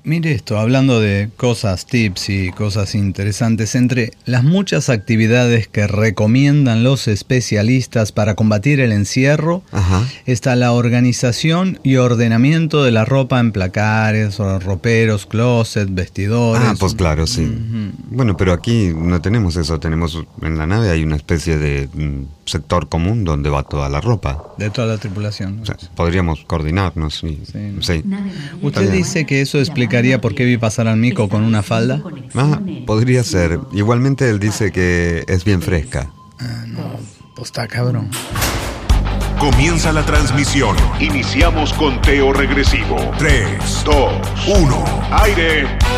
Mire esto, hablando de cosas, tips y cosas interesantes, entre las muchas actividades que recomiendan los especialistas para combatir el encierro, está la organización y ordenamiento de la ropa en placares, roperos, closet, vestidores. Ah, pues claro, sí. Bueno, pero aquí no tenemos eso, tenemos en la nave hay una especie de sector común donde va toda la ropa. De toda la tripulación. O sea, podríamos coordinarnos. Sí. ¿Usted dice que eso explicaría por qué vi pasar al mico con una falda? Ah, podría ser. Igualmente él dice que es bien fresca. No, pues está cabrón. Comienza la transmisión. Iniciamos conteo regresivo. 3, 2, 1. ¡Aire!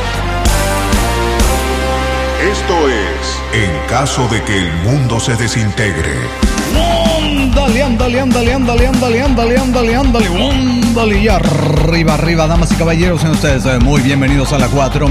Esto es En caso de que el mundo se desintegre. Ándale, y arriba, damas y caballeros, sean ustedes muy bienvenidos a la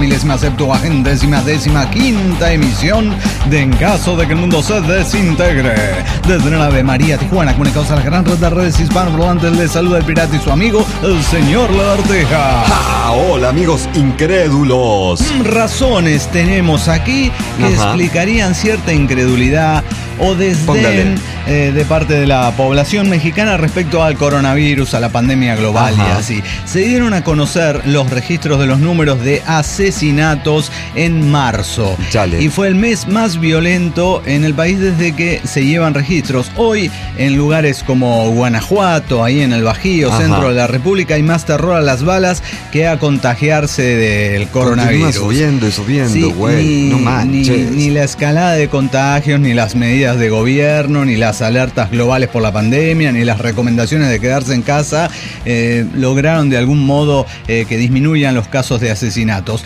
4075ª emisión de En caso de que el mundo se desintegre. Desde la nave María Tijuana, comunicados a la gran red de redes hispanohablantes, les saluda el pirata y su amigo, el señor Lagarteja. Hola, amigos incrédulos. Razones tenemos aquí que explicarían cierta incredulidad o desdén de parte de la población mexicana respecto al coronavirus, a la pandemia global y así. Se dieron a conocer los registros de los números de asesinatos en marzo. Chale. Y fue el mes más violento en el país desde que se llevan registros. Hoy, en lugares como Guanajuato, ahí en el Bajío, centro de la República, hay más terror a las balas que a contagiarse del coronavirus. Continúa subiendo, güey. No manches. Ni la escalada de contagios, ni las medidas de gobierno, ni las alertas globales por la pandemia, ni las recomendaciones de quedarse en casa lograron de algún modo que disminuyan los casos de asesinatos.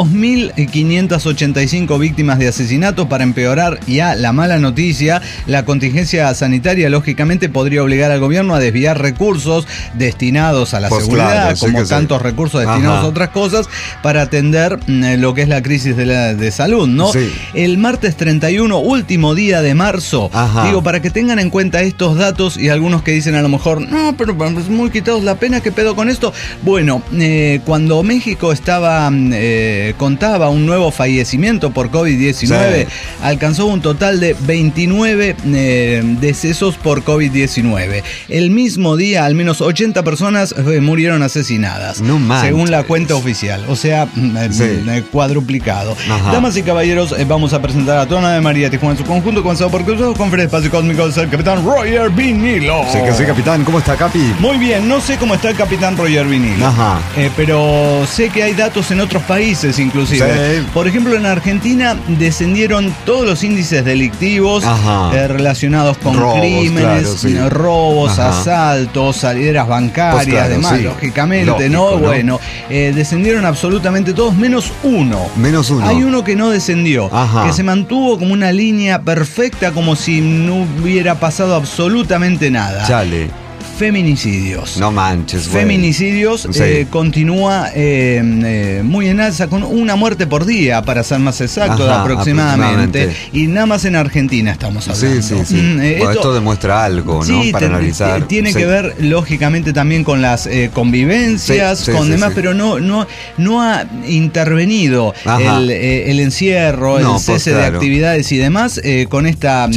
2.585 víctimas de asesinatos. Para empeorar ya la mala noticia, la contingencia sanitaria lógicamente podría obligar al gobierno a desviar recursos destinados a la seguridad, como tantos recursos destinados a otras cosas, para atender lo que es la crisis de salud, ¿no? Sí. El martes 31, último día de marzo, digo, para que tengan en cuenta estos datos, y algunos que dicen a lo mejor, no, pero es muy quitados la pena, ¿qué pedo con esto? Bueno, cuando México contaba un nuevo fallecimiento por COVID-19, alcanzó un total de 29 decesos por COVID-19. El mismo día, al menos 80 personas murieron asesinadas, según la cuenta oficial, o sea, cuadruplicado. Damas y caballeros, vamos a presentar a toda la nave María Tijuana en su conjunto, comenzado por Cruz con Fred Espacio Cósmico, el capitán Roger Vinilo. Sí, capitán, ¿cómo está, Capi? Muy bien, no sé cómo está el capitán Roger Vinilo, pero sé que hay datos en otros países inclusive. Por ejemplo, en Argentina descendieron todos los índices delictivos relacionados con crímenes, robos, asaltos, salideras bancarias, además, lógicamente, ¿no? Bueno, descendieron absolutamente todos, menos uno. Hay uno que no descendió, que se mantuvo como una línea perfecta, como si no hubiera pasado absolutamente nada. Chale. Feminicidios. No manches, güey. Feminicidios continúa muy en alza, con una muerte por día, para ser más exacto, aproximadamente. Y nada más en Argentina estamos hablando. Sí. Bueno, esto demuestra algo, ¿no? Para analizar. Tiene que ver, lógicamente, también con las convivencias, con demás, pero no ha intervenido el encierro, el cese de actividades y demás, con esta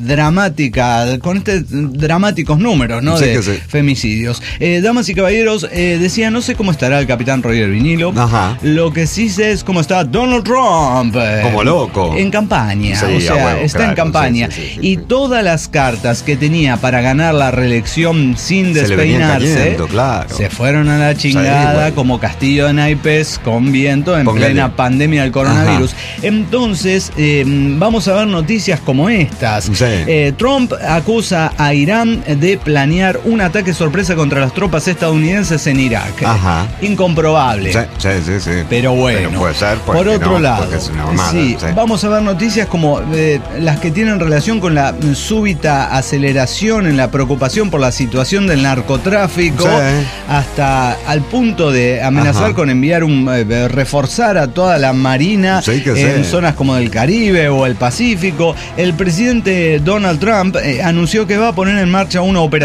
dramáticos números, ¿no? De femicidios. Damas y caballeros, decía, no sé cómo estará el capitán Roger Vinilo. Lo que sí sé es cómo está Donald Trump. Como loco. En campaña. Está en campaña. Y todas las cartas que tenía para ganar la reelección sin despeinarse se fueron a la chingada, como castillo de naipes con viento en plena pandemia del coronavirus. Entonces, vamos a ver noticias como estas. Trump acusa a Irán de planear un ataque sorpresa contra las tropas estadounidenses en Irak. Incomprobable. Pero bueno. Pero puede ser, por otro lado, es una mamada, vamos a ver noticias como las que tienen relación con la súbita aceleración en la preocupación por la situación del narcotráfico, hasta al punto de amenazar con enviar reforzar a toda la marina en zonas como del Caribe o el Pacífico. El presidente Donald Trump anunció que va a poner en marcha una operación en el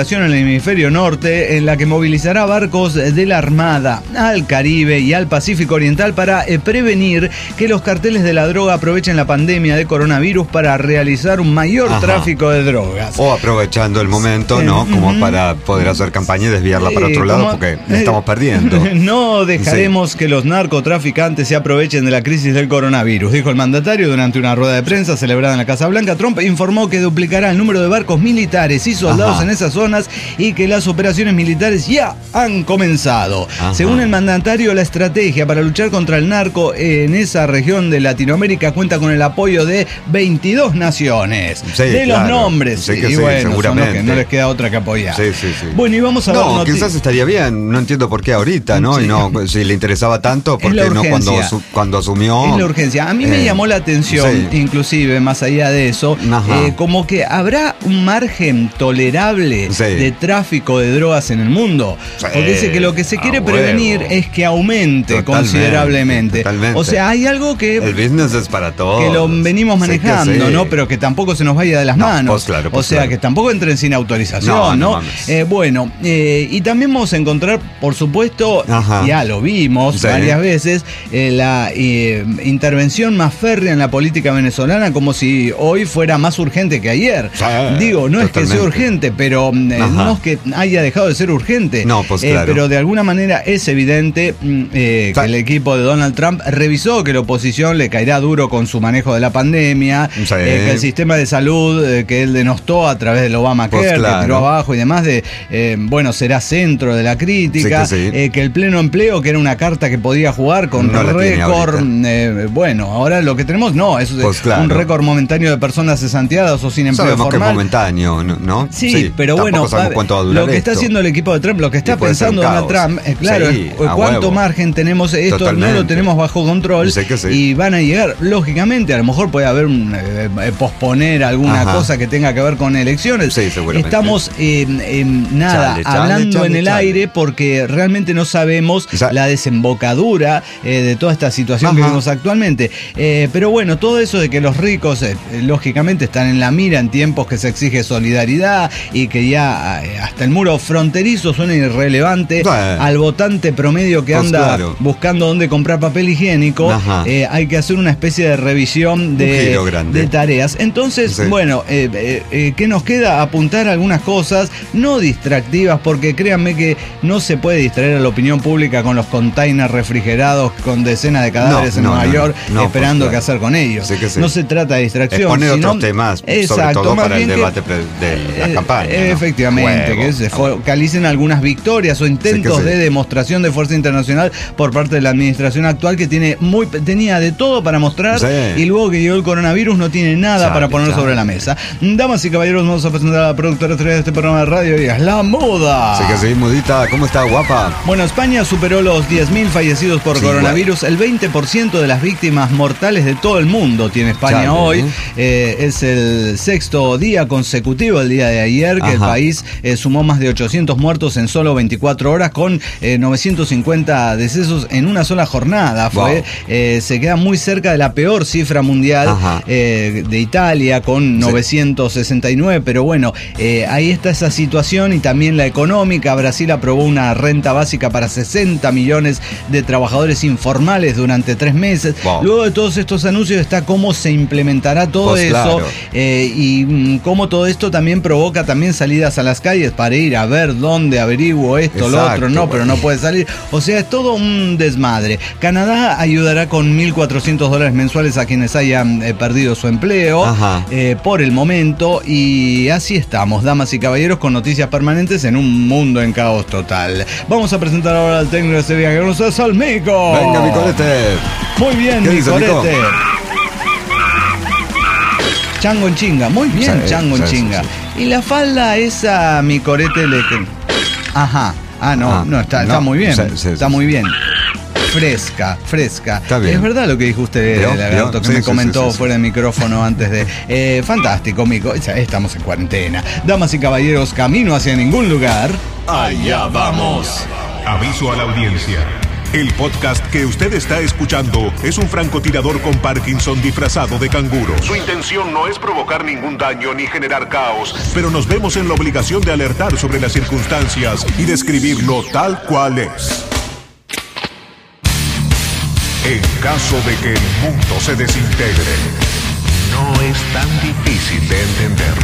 hemisferio norte, en la que movilizará barcos de la Armada al Caribe y al Pacífico Oriental para prevenir que los carteles de la droga aprovechen la pandemia de coronavirus para realizar un mayor tráfico de drogas. O aprovechando el momento, ¿no? Como para poder hacer campaña y desviarla para otro lado, porque la estamos perdiendo. No dejaremos que los narcotraficantes se aprovechen de la crisis del coronavirus, dijo el mandatario durante una rueda de prensa celebrada en la Casa Blanca. Trump informó que duplicará el número de barcos militares y soldados en esas zonas y que las operaciones militares ya han comenzado. Según el mandatario, la estrategia para luchar contra el narco en esa región de Latinoamérica cuenta con el apoyo de 22 naciones. De los nombres. Y bueno, son los que no les queda otra que apoyar. Bueno, y vamos a ver. No, quizás estaría bien. No entiendo por qué ahorita, ¿no? Y no, si le interesaba tanto, ¿por qué no cuando asumió? Es la urgencia. A mí me llamó la atención, inclusive, más allá de eso, como que habrá un margen tolerable de tráfico de drogas en el mundo. Porque dice que lo que se quiere prevenir es que aumente considerablemente. O sea, hay algo que... El business es para todos. Que lo venimos manejando, ¿no? Pero que tampoco se nos vaya de las manos. O sea, que tampoco entren sin autorización, ¿no? Bueno, y también vamos a encontrar, por supuesto, ya lo vimos varias veces, la intervención más férrea en la política venezolana, como si hoy fuera más urgente que ayer. Digo, no es que sea urgente, pero no es que haya dejado de ser urgente. Pero de alguna manera es evidente que el equipo de Donald Trump revisó que la oposición le caerá duro con su manejo de la pandemia, que el sistema de salud que él denostó a través del Obamacare, que tiró abajo y demás, será centro de la crítica, que el pleno empleo, que era una carta que podía jugar con récord, ahora lo que tenemos es un récord momentáneo de personas cesanteadas o sin empleo formal. Que es momentáneo, ¿no? Pero bueno, lo que está haciendo el equipo de Trump, lo que está pensando Donald Trump, cuánto margen tenemos, esto no lo tenemos bajo control, y van a llegar, lógicamente, a lo mejor puede haber posponer alguna cosa que tenga que ver con elecciones. Estamos hablando en el aire porque realmente no sabemos la desembocadura de toda esta situación que vemos actualmente. Pero bueno, todo eso de que los ricos lógicamente están en la mira en tiempos que se exige solidaridad y que ya hasta el muro fronterizo suena irrelevante al votante promedio que anda buscando dónde comprar papel higiénico. Hay que hacer una especie de revisión de tareas. Entonces, ¿qué nos queda? Apuntar algunas cosas no distractivas, porque créanme que no se puede distraer a la opinión pública con los containers refrigerados con decenas de cadáveres en Nueva York esperando qué hacer con ellos. No se trata de distracción. Poner otros temas, sobre todo para el debate de la campaña. Efectivamente, que se focalicen algunas victorias o intentos de demostración de fuerza internacional por parte de la administración actual, que tenía de todo para mostrar, y luego que llegó el coronavirus no tiene nada para poner sobre la mesa. Damas y caballeros, vamos a presentar a la productora estrella de este programa de radio, y es La Moda. Mudita, ¿cómo está, guapa? Bueno, España superó los 10.000 fallecidos por coronavirus. El 20% de las víctimas mortales de todo el mundo tiene España hoy. Es el sexto día consecutivo, el día de ayer, que el país sumó más de 800 muertos en solo 24 horas, con 950 decesos en una sola jornada. Se queda muy cerca de la peor cifra mundial de Italia, con 969, pero bueno, ahí está esa situación, y también la económica. Brasil aprobó una renta básica para 60 millones de trabajadores informales durante 3 meses. Luego de todos estos anuncios está cómo se implementará todo eso, y cómo todo esto también provoca salidas a las calles para ir a ver dónde averiguo esto, lo otro, pero no puede salir. O sea, es todo un desmadre. Canadá ayudará con $1.400 mensuales a quienes hayan perdido su empleo por el momento, y así estamos, damas y caballeros, con noticias permanentes en un mundo en caos total. Vamos a presentar ahora al técnico de este viaje con nosotros, al Mico. Venga, mi corete. Muy bien, mi corete. Chango en chinga, muy bien, chango en chinga. Y la falda esa, mi corete, está muy bien, está muy bien. Fresca. Está bien. Es verdad lo que dijo usted, Lagarto, que me comentó fuera de micrófono antes de... fantástico, Mico. Estamos en cuarentena. Damas y caballeros, camino hacia ningún lugar. Allá vamos. Aviso a la audiencia. El podcast que usted está escuchando es un francotirador con Parkinson disfrazado de canguro. Su intención no es provocar ningún daño ni generar caos, pero nos vemos en la obligación de alertar sobre las circunstancias y describirlo tal cual es. En caso de que el mundo se desintegre, no es tan difícil de entender.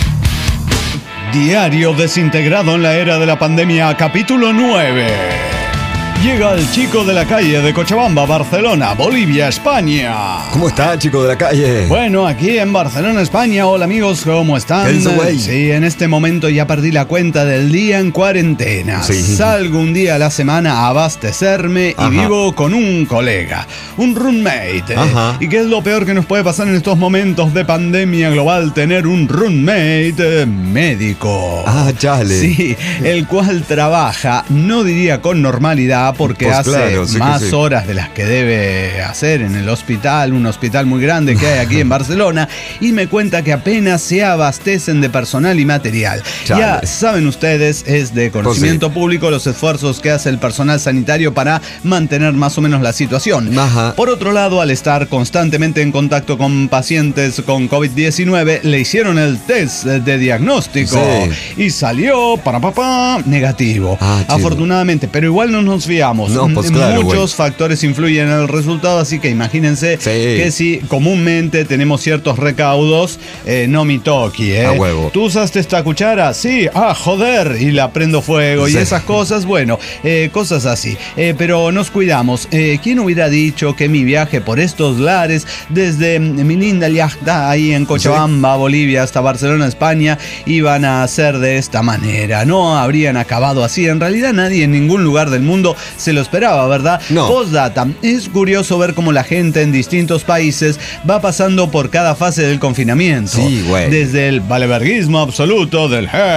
Diario desintegrado en la era de la pandemia, capítulo 9. Llega el chico de la calle de Cochabamba, Barcelona, Bolivia, España. ¿Cómo está, chico de la calle? Bueno, aquí en Barcelona, España. Hola, amigos, ¿cómo están? ¿Qué dice, güey? Sí, en este momento ya perdí la cuenta del día en cuarentena. Sí. Salgo un día a la semana a abastecerme y vivo con un colega, un roommate. ¿Y qué es lo peor que nos puede pasar en estos momentos de pandemia global? Tener un roommate médico. Chale. Sí, el cual trabaja, no diría con normalidad, porque pues hace claro, sí más horas de las que debe hacer en el hospital, un hospital muy grande que hay aquí en Barcelona, y me cuenta que apenas se abastecen de personal y material. Chale. Ya saben ustedes, es de conocimiento público los esfuerzos que hace el personal sanitario para mantener más o menos la situación. Por otro lado, al estar constantemente en contacto con pacientes con COVID-19, le hicieron el test de diagnóstico y salió negativo. Afortunadamente, pero igual no nos fiamos. No, pues claro, muchos factores influyen en el resultado, así que imagínense que si comúnmente tenemos ciertos recaudos, no me toque, A huevo. ¿Tú usaste esta cuchara? Sí, joder, y la prendo fuego y esas cosas, bueno, cosas así. Pero nos cuidamos. ¿Quién hubiera dicho que mi viaje por estos lares, desde mi linda yachta ahí en Cochabamba, Bolivia, hasta Barcelona, España, iban a ser de esta manera? No habrían acabado así. En realidad nadie en ningún lugar del mundo se lo esperaba, ¿verdad? No. Postdata, es curioso ver cómo la gente en distintos países va pasando por cada fase del confinamiento. Sí, güey. Desde el valeverguismo absoluto,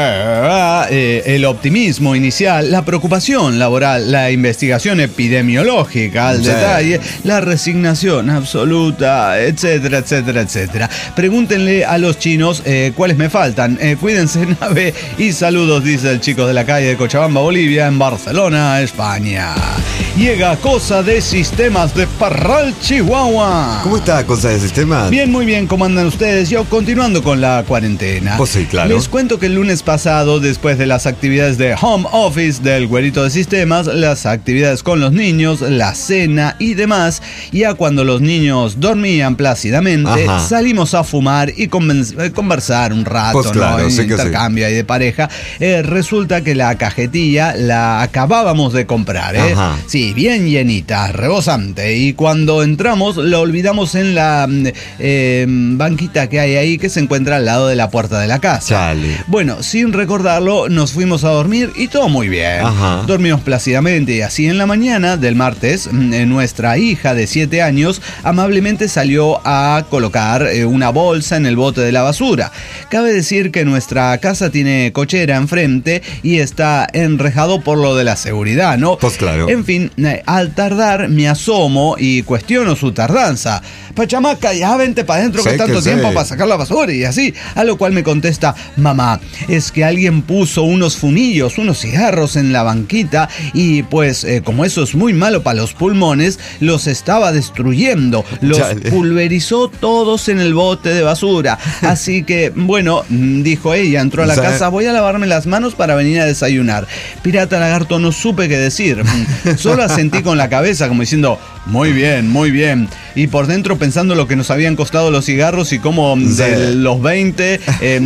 el optimismo inicial, la preocupación laboral, la investigación epidemiológica al detalle, la resignación absoluta, etcétera, etcétera, etcétera. Pregúntenle a los chinos cuáles me faltan. Cuídense, nave, y saludos, dice el chico de la calle de Cochabamba, Bolivia, en Barcelona, España. Llega Cosa de Sistemas de Parral, Chihuahua. ¿Cómo está Cosa de Sistemas? Bien, muy bien, ¿cómo andan ustedes? Yo continuando con la cuarentena. Pues sí, claro. Les cuento que el lunes pasado, después de las actividades de home office del güerito de sistemas, las actividades con los niños, la cena y demás, ya cuando los niños dormían plácidamente, salimos a fumar y conversar un rato, pues claro, ¿no? Sí Intercambio ahí de pareja. Resulta que la cajetilla la acabábamos de comprar, Sí, bien llenita, rebosante. Y cuando entramos, la olvidamos en la banquita que hay ahí, que se encuentra al lado de la puerta de la casa. Chale. Bueno, sin recordarlo, nos fuimos a dormir y todo muy bien. Dormimos plácidamente y así en la mañana del martes, nuestra hija de 7 años amablemente salió a colocar una bolsa en el bote de la basura. Cabe decir que nuestra casa tiene cochera enfrente y está enrejado por lo de la seguridad, ¿no? Pues claro. En fin, al tardar me asomo y cuestiono su tardanza. Pachamaca, ya vente para adentro, que tanto tiempo para sacar la basura y así. A lo cual me contesta: mamá, es que alguien puso unos fumillos, unos cigarros en la banquita y pues como eso es muy malo para los pulmones, los estaba destruyendo. Los pulverizó todos en el bote de basura. Así que, bueno, dijo ella, entró a la casa: voy a lavarme las manos para venir a desayunar. Pirata Lagarto, no supe qué decir. Solo asentí con la cabeza como diciendo: muy bien, muy bien. Y por dentro pensando lo que nos habían costado los cigarros y cómo de los 20,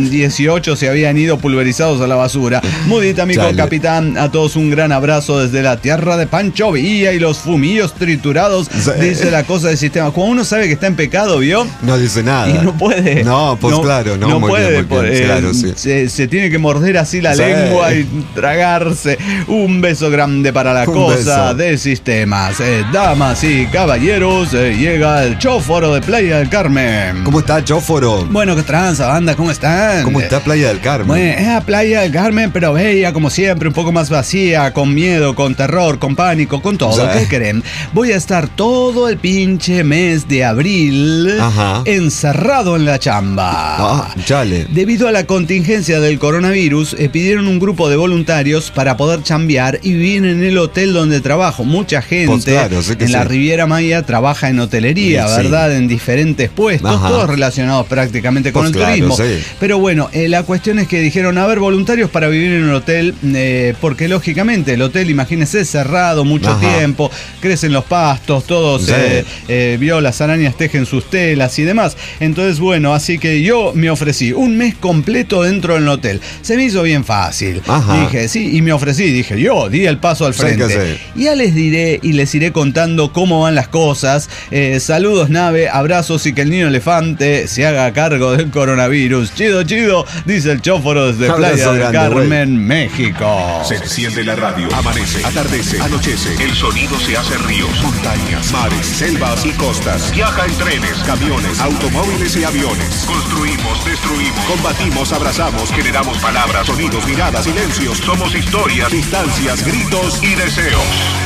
18 se habían ido pulverizados a la basura. Mudita, amigo capitán, a todos un gran abrazo desde la tierra de Pancho Villa y los fumillos triturados, dice la Cosa de Sistema. Cuando uno sabe que está en pecado, ¿vio? No dice nada. Y no puede. No, pues claro, no puede. Claro, se tiene que morder así la lengua y tragarse. Un beso grande para la Cosa de Sistemas. Damas y caballeros, llega el Chóforo de Playa del Carmen. ¿Cómo está, Chóforo? Bueno, qué tranza, banda, ¿cómo están? ¿Cómo está Playa del Carmen? Bueno, es a Playa del Carmen, pero bella, como siempre, un poco más vacía, con miedo, con terror, con pánico, con todo. ¿Qué creen? Voy a estar todo el pinche mes de abril encerrado en la chamba. Chale. Debido a la contingencia del coronavirus, pidieron un grupo de voluntarios para poder chambear y vivir en el hotel hotel donde trabajo. Mucha gente pues claro, sé que en la Riviera Maya trabaja en hotelería, sí, ¿verdad? En diferentes puestos, ajá, todos relacionados prácticamente con pues el turismo. Sí. Pero bueno, la cuestión es que dijeron, a ver, voluntarios para vivir en un hotel, porque lógicamente el hotel, imagínense, cerrado mucho ajá, tiempo, crecen los pastos, todos, sí, vio, las arañas tejen sus telas y demás. Entonces, bueno, así que yo me ofrecí un mes completo dentro del hotel. Se me hizo bien fácil. Ajá. Dije, sí, y me ofrecí, dije, yo di el paso al frente. Ya les diré y les iré contando cómo van las cosas. Saludos, nave, abrazos y que el niño elefante se haga cargo del coronavirus. Chido, chido, dice el chóforo desde Playa del Carmen, México. Se enciende la radio, amanece, atardece, anochece. El sonido se hace ríos, montañas, mares, selvas y costas. Viaja en trenes, camiones, automóviles y aviones. Construimos, destruimos, combatimos, abrazamos, generamos palabras, sonidos, miradas, silencios. Somos historias, distancias, gritos y deseos.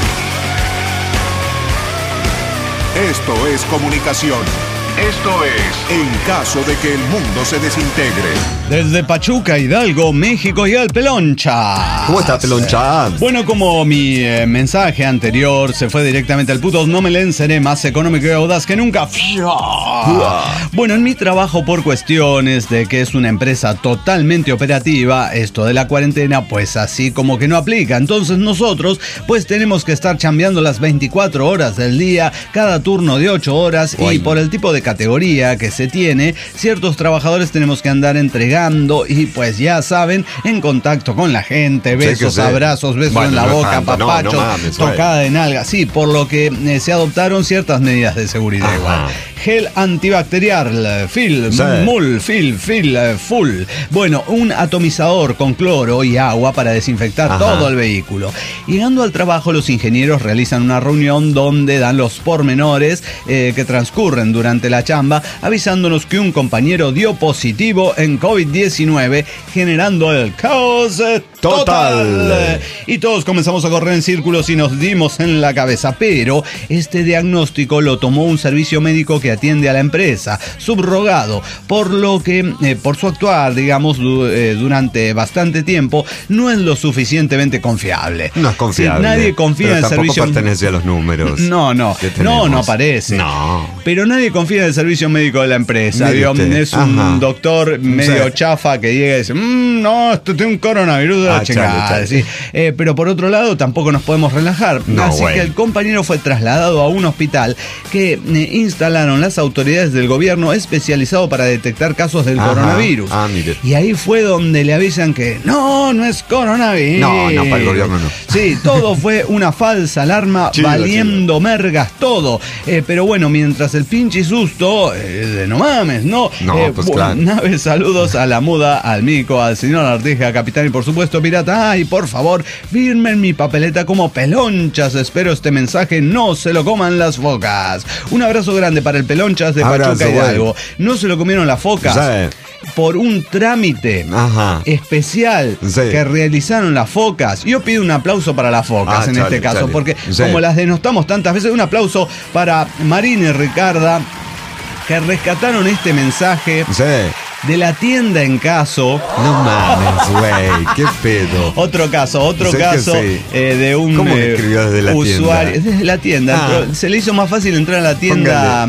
Esto es comunicación. Esto es En caso de que el mundo se desintegre. Desde Pachuca, Hidalgo, México y al Peloncha. ¿Cómo está, Peloncha? Bueno, como mi mensaje anterior se fue directamente al puto, no me leen, seré más económico y audaz que nunca. Bueno, en mi trabajo, por cuestiones de que es una empresa totalmente operativa, esto de la cuarentena, pues así como que no aplica. Entonces nosotros, pues tenemos que estar chambeando las 24 horas del día, cada turno de 8 horas. Uy. Y por el tipo de categoría que se tiene, ciertos trabajadores tenemos que andar entregando y pues ya saben, en contacto con la gente, besos, sí, abrazos, besos, bueno, en la boca, papachos, tocada de nalga. Sí, por lo que se adoptaron ciertas medidas de seguridad igual. Gel antibacterial, full. Bueno, un atomizador con cloro y agua para desinfectar todo el vehículo. Llegando al trabajo, los ingenieros realizan una reunión donde dan los pormenores que transcurren durante la chamba, avisándonos que un compañero dio positivo en COVID-19, generando el caos total. Y todos comenzamos a correr en círculos y nos dimos en la cabeza, pero este diagnóstico lo tomó un servicio médico que atiende a la empresa, subrogado, por lo que, por su actuar, digamos, durante bastante tiempo, no es lo suficientemente confiable. No es confiable. Sí, nadie confía en el servicio. Tampoco pertenece a los números. No aparece. No. Pero nadie confía en el servicio médico de la empresa. Es un doctor medio chafa que llega y dice, no, esto tiene un coronavirus de la chingada. Sí. Pero por otro lado, tampoco nos podemos relajar. Así que el compañero fue trasladado a un hospital que instalaron las autoridades del gobierno especializado para detectar casos del coronavirus. Y ahí fue donde le avisan que no es coronavirus. No, para el gobierno no. Sí, todo fue una falsa alarma, valiendo mergas todo. Pero bueno, mientras el pinche susto, no mames, ¿no? Pues claro. Nave, saludos a la muda, al Mico, al señor Arteja, capitán y por supuesto pirata. Ay, por favor, firmen mi papeleta como Pelonchas. Espero este mensaje no se lo coman las focas. Un abrazo grande para el Pelonchas de Pachuca Hidalgo. No se lo comieron las focas. Por un trámite especial que realizaron las focas. Yo pido un aplauso para las focas este caso, porque como las denostamos tantas veces, un aplauso para Marina y Ricarda, que rescataron este mensaje de la tienda en caso. No mames, güey, qué pedo. Otro caso de un usuario desde la tienda. Se le hizo más fácil entrar a la tienda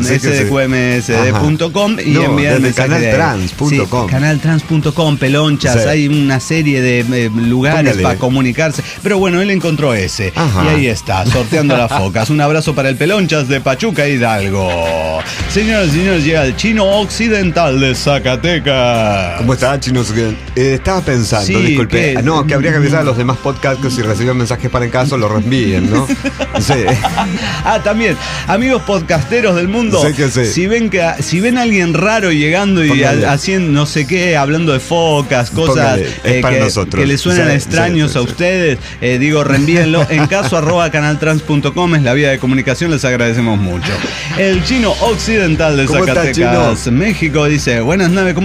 sdqmsd.com y enviar el mensaje canaltrans.com. Canaltrans.com, Pelonchas. Hay una serie de lugares para comunicarse. Pero bueno, él encontró ese. Y ahí está, sorteando las focas. Un abrazo para el Pelonchas de Pachuca Hidalgo. Señoras y señores, llega el Chino Occidental de Zacatecas. ¿Cómo está, Chino? Estaba pensando, disculpe. Que habría que avisar a los demás podcasts que si reciben mensajes para en caso lo reenvíen, ¿no? También, amigos podcasteros del mundo, si ven a alguien raro llegando y haciendo no sé qué, hablando de focas, cosas que les suenan extraños a ustedes, reenvíenlo en caso @canaltrans.com, es la vía de comunicación, les agradecemos mucho. El Chino Occidental de Zacatecas, México, dice: buenas, Nave, ¿cómo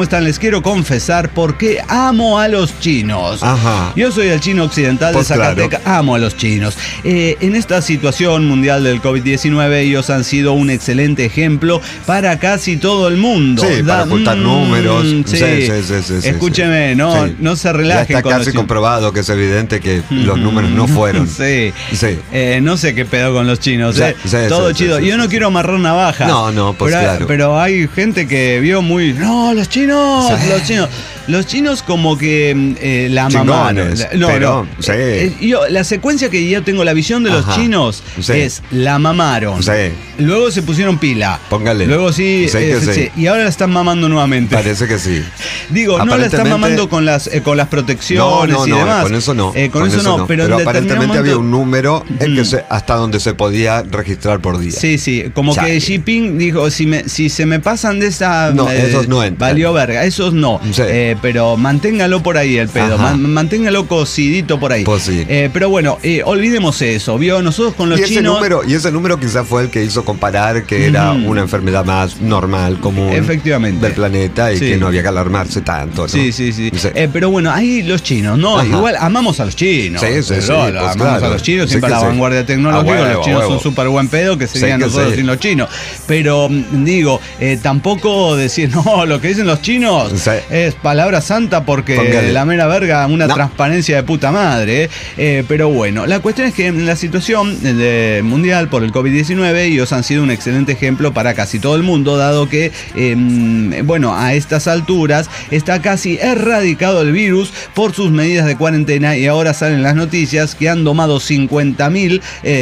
están? Les quiero confesar por qué amo a los chinos. Ajá. Yo soy el chino occidental de Zacatecas, amo a los chinos. En esta situación mundial del COVID-19, ellos han sido un excelente ejemplo para casi todo el mundo. Sí, para ocultar números. Sí. Escúcheme, no se relajen. Ya está casi comprobado que es evidente que los números no fueron. Sí. No sé qué pedo con los chinos. Todo chido. Yo no quiero amarrar navaja. No, pues claro. Pero hay gente que vio muy... No, los chinos. Los chinos como que la mamaron. La secuencia que yo tengo, la visión de los chinos es la mamaron. Luego se pusieron pila. Póngale. Luego sí. Y ahora la están mamando nuevamente. Parece que sí. Digo, no la están mamando con las protecciones y demás. Con eso no. Con eso no. Pero aparentemente había un número hasta donde se podía registrar por día. Sí. Como que Xi Jinping dijo, si se me pasan de esa... No, esos no entran. Valió verga. Esos no. Pero manténgalo por ahí el pedo. Manténgalo cocidito por ahí. Pues sí. Pero bueno, olvidemos eso. ¿Vio? Nosotros con los chinos... Y ese número quizás fue el que hizo comparar que era una enfermedad más normal, común. Efectivamente. Del planeta y que no había que alarmarse tanto, ¿no? Sí. Pero bueno, ahí los chinos, ¿no? Igual amamos a los chinos. Amamos a los chinos, siempre a la vanguardia tecnológica. Los chinos son súper buen pedo, que serían nosotros sin los chinos. Pero digo, tampoco decir, no, lo que dicen los chinos es palabra santa porque la mera verga, una transparencia de puta madre. Pero bueno, la cuestión es que en la situación mundial por el COVID-19, ellos han sido un excelente ejemplo para casi todo el mundo, dado que, a estas alturas está casi erradicado el virus por sus medidas de cuarentena, y ahora salen las noticias que han donado 50.000,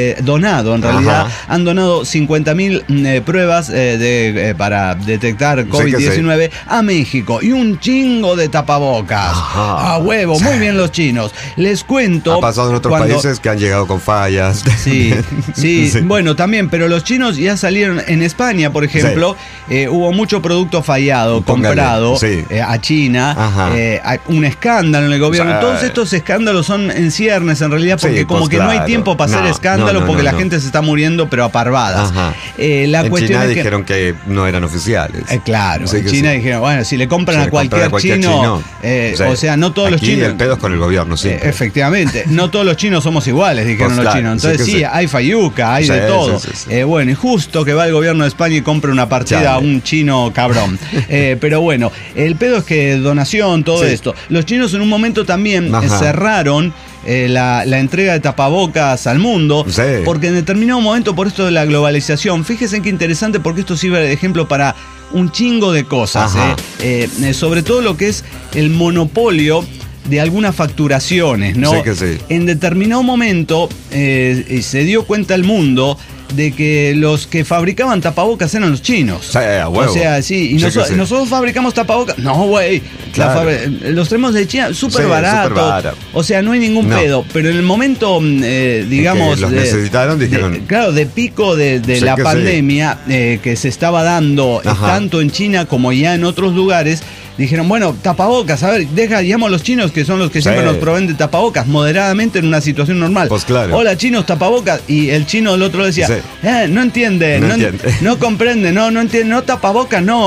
han donado 50.000 pruebas para detectar COVID-19 a México, y un chingo de tapabocas. A huevo, muy bien los chinos. Les cuento. Ha pasado en otros países que han llegado con fallas. Sí, bueno, también, pero los chinos ya salieron en España, por ejemplo, hubo mucho producto fallado, comprado a China, hay un escándalo en el gobierno. Todos estos escándalos son en ciernes, en realidad, porque que no hay tiempo para hacer escándalo, porque la gente se está muriendo, pero a parvadas. En China dijeron que no eran oficiales. Claro, en China dijeron, bueno, si le compran a cualquier chino, o sea, no todos los chinos... el pedo es con el gobierno, sí. Efectivamente, no todos los chinos somos iguales, dijeron los chinos. Entonces hay fayuca, hay de todo. Bueno, y justo que va el gobierno de España y compra una partida a un chino cabrón. Pero bueno, el pedo es que donación, todo esto. Los chinos en un momento también cerraron la entrega de tapabocas al mundo, porque en determinado momento, por esto de la globalización, fíjense qué interesante, porque esto sirve de ejemplo para un chingo de cosas, sobre todo lo que es el monopolio de algunas facturaciones, ¿no? En determinado momento se dio cuenta el mundo de que los que fabricaban tapabocas eran los chinos. O sea, y nosotros fabricamos tapabocas. No, güey. Los traemos de China súper barato. O sea, no hay ningún pedo. Pero en el momento, digamos... los necesitaron, dijeron... de pico de la pandemia que se estaba dando tanto en China como ya en otros lugares, dijeron, bueno, tapabocas, a ver, llamo a los chinos, que son los que siempre nos proveen de tapabocas, moderadamente en una situación normal. Pues claro. Hola, chinos, tapabocas. Y el chino del otro decía, no entiende, no comprende, no entiende, tapabocas, no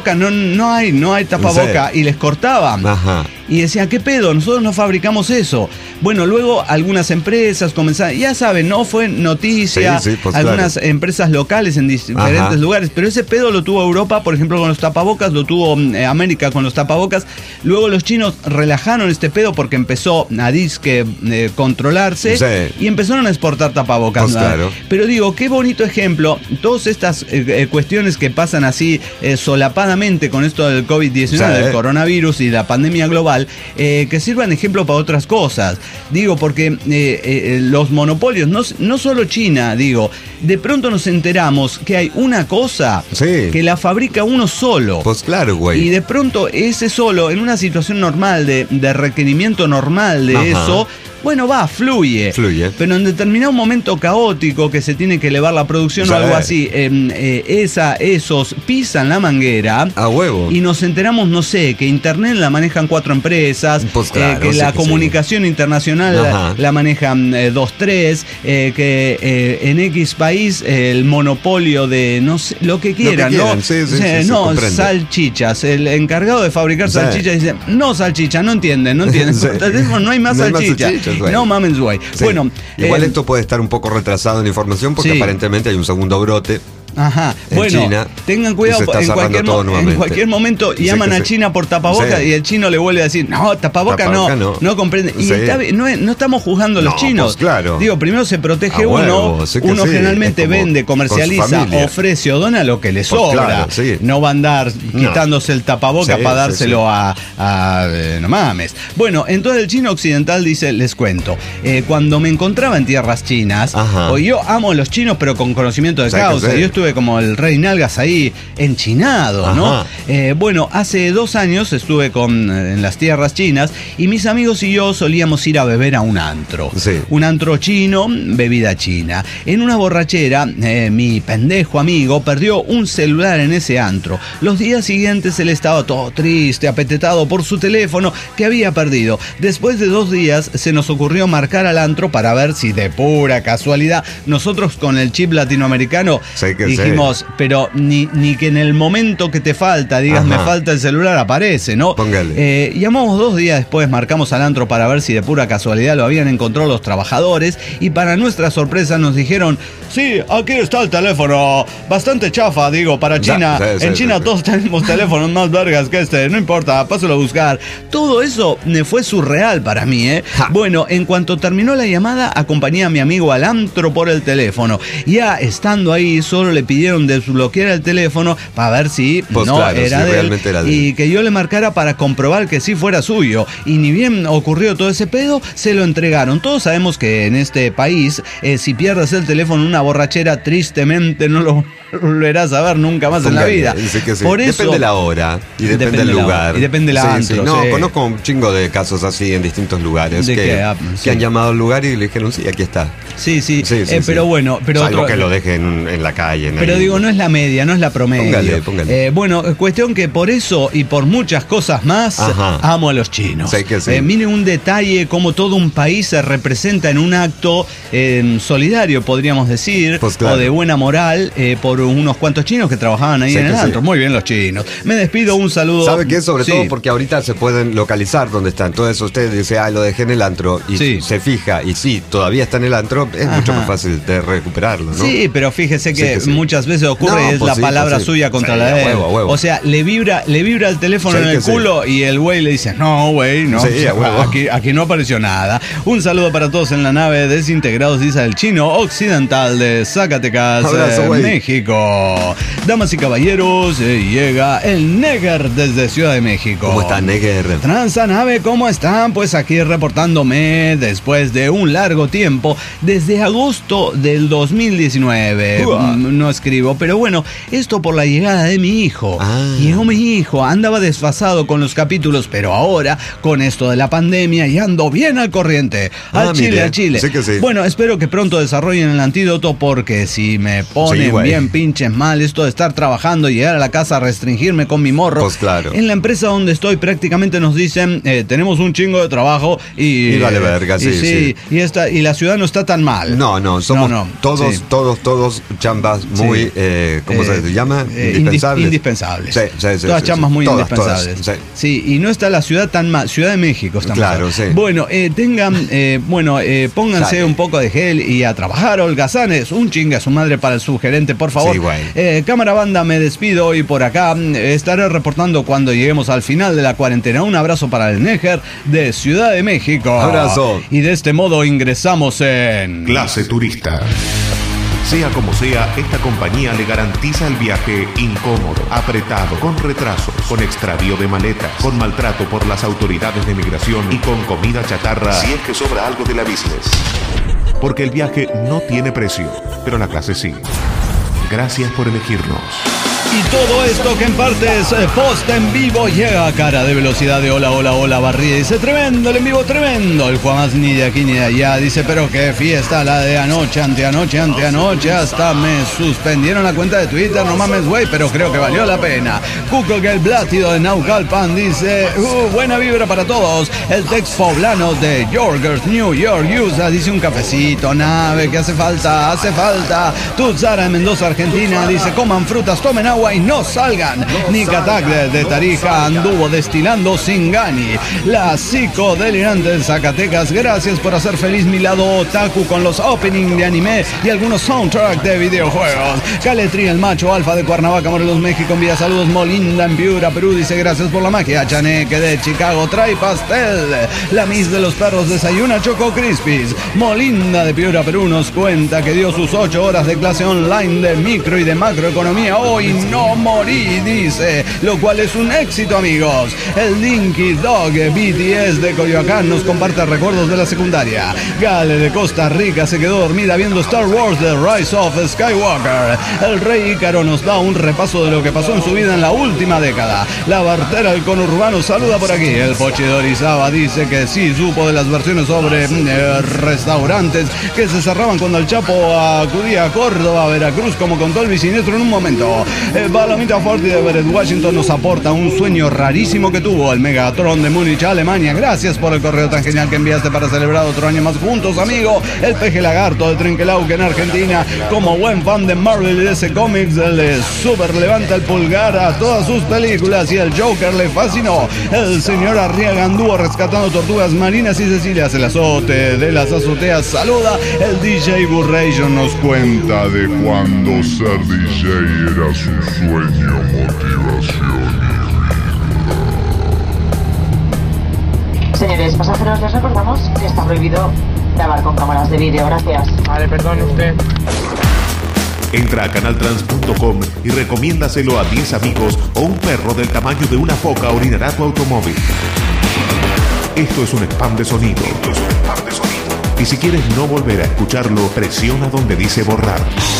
hay tapabocas. Y les cortaban. Y decían, ¿qué pedo? Nosotros no fabricamos eso. Bueno, luego algunas empresas comenzaron, ya saben, no fue noticia, pues algunas empresas locales en diferentes lugares, pero ese pedo lo tuvo Europa, por ejemplo, con los tapabocas, lo tuvo América con los tapabocas. Luego los chinos relajaron este pedo porque empezó a disque controlarse y empezaron a exportar tapabocas. Pues pero digo, qué bonito ejemplo, todas estas cuestiones que pasan así solapadamente con esto del COVID-19, del coronavirus y la pandemia global, que sirvan de ejemplo para otras cosas. Digo, porque los monopolios, no solo China, digo, de pronto nos enteramos que hay una cosa que la fabrica uno solo. Pues claro, güey. Y de pronto ese solo, en una situación normal, de requerimiento normal de eso, bueno, fluye. Pero en determinado momento caótico que se tiene que elevar la producción o algo así, esos pisan la manguera. A huevo. Y nos enteramos, no sé, que Internet la manejan 4 empresas, pues claro, que la comunicación internacional la manejan 2, 3, que en X país el monopolio de, no sé, lo que quieran, ¿no? No, salchichas. El encargado de fabricar salchichas dice, no salchicha, no entienden. No hay más salchicha. No mames, güey. Bueno, igual esto puede estar un poco retrasado en información porque aparentemente hay un segundo brote. Ajá, en bueno, China, tengan cuidado, en cualquier momento llaman a China por tapabocas y el chino le vuelve a decir, no, tapabocas no comprende. Y no estamos juzgando a los chinos. Pues claro. Digo, primero se protege uno generalmente vende, comercializa, ofrece o dona lo que le sobra. Claro, no va a andar quitándose el tapabocas para dárselo a no mames. Bueno, entonces el chino occidental dice, les cuento, cuando me encontraba en tierras chinas, yo amo a los chinos pero con conocimiento de causa, yo estuve como el rey Nalgas ahí enchinado, ¿no? Bueno, hace 2 años estuve en las tierras chinas y mis amigos y yo solíamos ir a beber a un antro. Un antro chino, bebida china. En una borrachera, mi pendejo amigo perdió un celular en ese antro. Los días siguientes él estaba todo triste, apetetado por su teléfono que había perdido. Después de 2 días se nos ocurrió marcar al antro para ver si de pura casualidad nosotros con el chip latinoamericano dijimos, pero ni que en el momento que te falta, digas, me falta el celular, aparece, ¿no? Póngale. Llamamos 2 días después, marcamos al antro para ver si de pura casualidad lo habían encontrado los trabajadores y para nuestra sorpresa nos dijeron, sí, aquí está el teléfono, bastante chafa, digo, para China. En China todos tenemos teléfonos más vergas que este, no importa, pásalo a buscar. Todo eso fue surreal para mí, ¿eh? Bueno, en cuanto terminó la llamada, acompañé a mi amigo al antro por el teléfono. Ya estando ahí, solo le pidieron desbloquear el teléfono para ver si era de él y que yo le marcara para comprobar que sí fuera suyo. Y ni bien ocurrió todo ese pedo, se lo entregaron. Todos sabemos que en este país, si pierdes el teléfono en una borrachera, tristemente no lo volverás a ver nunca más en la vida. Por eso, depende de la hora y depende del lugar. Y depende del antro. No, conozco un chingo de casos así en distintos lugares que han llamado al lugar y le dijeron, sí, aquí está. Sí. Pero bueno, salvo que lo dejen en la calle. Pero digo, no es la media, no es la promedio. Póngale. Bueno, cuestión que por eso y por muchas cosas más amo a los chinos. Miren un detalle, como todo un país se representa en un acto solidario, podríamos decir, o de buena moral, por unos cuantos chinos que trabajaban ahí en el antro. Muy bien los chinos. Me despido, un saludo. ¿Sabe qué? Sobre todo porque ahorita se pueden localizar dónde están. Entonces usted dice, lo dejé en el antro y se fija y todavía está en el antro, es mucho más fácil de recuperarlo, ¿no? Sí, pero fíjese que muchas veces ocurre, es la palabra suya contra la de él. O sea, le vibra el teléfono en el culo y el güey le dice, no, güey, no. Aquí no apareció nada. Un saludo para todos en la nave Desintegrados, dice el chino occidental de Zacatecas, México. Damas y caballeros, llega el Neger desde Ciudad de México. ¿Cómo está, Neger? Transanave, ¿cómo están? Pues aquí reportándome después de un largo tiempo, desde agosto del 2019. No escribo, pero bueno, esto por la llegada de mi hijo. Llegó mi hijo, andaba desfasado con los capítulos, pero ahora, con esto de la pandemia, ya ando bien al corriente. Al Chile. Sí. Bueno, espero que pronto desarrollen el antídoto, porque si me ponen bien pinches mal esto de estar trabajando y llegar a la casa a restringirme con mi morro. Pues claro. En la empresa donde estoy prácticamente nos dicen, tenemos un chingo de trabajo y vale verga, y la ciudad no está tan mal. No, somos todos chambas muy, ¿cómo se llama? Indispensables. Todas chambas muy indispensables. Sí, y no está la ciudad tan mal. Ciudad de México estamos. Claro, sí. Bueno, pónganse un poco de gel y a trabajar, holgazanes. Un chinga a su madre para el subgerente, por favor. Sí, güey. Cámara banda, me despido y por acá estaré reportando cuando lleguemos al final de la cuarentena. Un abrazo para el Neger de Ciudad de México. Abrazo. Y de este modo ingresamos en Clase Turista. Sea como sea, esta compañía le garantiza el viaje incómodo, apretado, con retrasos, con extravío de maletas, con maltrato por las autoridades de migración y con comida chatarra si es que sobra algo de la business. Porque el viaje no tiene precio, pero la clase sí. Gracias por elegirnos. Y todo esto que en parte es post en vivo llega a cara de velocidad de hola, hola, hola, Barría. Dice, tremendo, el en vivo tremendo. El Juanás ni de aquí ni de allá. Dice, pero qué fiesta la de anoche, anteanoche. Hasta me suspendieron la cuenta de Twitter. No mames, güey, pero creo que valió la pena. Cuco que el Blátido de Naucalpan dice, buena vibra para todos. El Tex Poblano de Yorkers, New York, USA, dice un cafecito, nave, que hace falta. Tutzara de Mendoza, Argentina, dice, coman frutas, tomen agua y no salgan. Nicatac de Tarija anduvo destilando Singani. La psico delirante de Zacatecas, gracias por hacer feliz mi lado otaku con los opening de anime y algunos soundtracks de videojuegos. Caletri, el macho alfa de Cuernavaca, Morelos, México, envía saludos. Molinda en Piura, Perú, dice gracias por la magia. Chaneque de Chicago trae pastel. La Miss de los perros desayuna Choco Crispies. Molinda de Piura, Perú, nos cuenta que dio sus 8 horas de clase online de micro y de macroeconomía. Hoy no morí, dice, lo cual es un éxito, amigos. El Dinky Dog BTS de Coyoacán nos comparte recuerdos de la secundaria. Gale de Costa Rica se quedó dormida viendo Star Wars The Rise of Skywalker. El Rey Ícaro nos da un repaso de lo que pasó en su vida en la última década. La Bartera del conurbano saluda por aquí. El Pochi de Orizaba dice que sí supo de las versiones sobre restaurantes que se cerraban cuando el Chapo acudía a Córdoba, Veracruz, como contó el Biciniestro en un momento. Palomita Forti de Everett, Washington, nos aporta un sueño rarísimo que tuvo el Megatron de Múnich, Alemania. Gracias por el correo tan genial que enviaste para celebrar otro año más juntos, amigo. El Peje Lagarto de Trenquelauque en Argentina, como buen fan de Marvel y DC Comics, le super levanta el pulgar a todas sus películas y el Joker le fascinó. El señor Arriaga anduvo rescatando tortugas marinas y Cecilia el azote de las azoteas saluda. El DJ Burration nos cuenta de cuando ser DJ era su sueño, motivación y vida. Señores pasajeros, les recordamos que está prohibido grabar con cámaras de vídeo. Gracias. Vale, perdone usted. Entra a canaltrans.com y recomiéndaselo a 10 amigos o un perro del tamaño de una foca orinará tu automóvil. Esto es un spam de sonido. Y si quieres no volver a escucharlo, presiona donde dice borrar.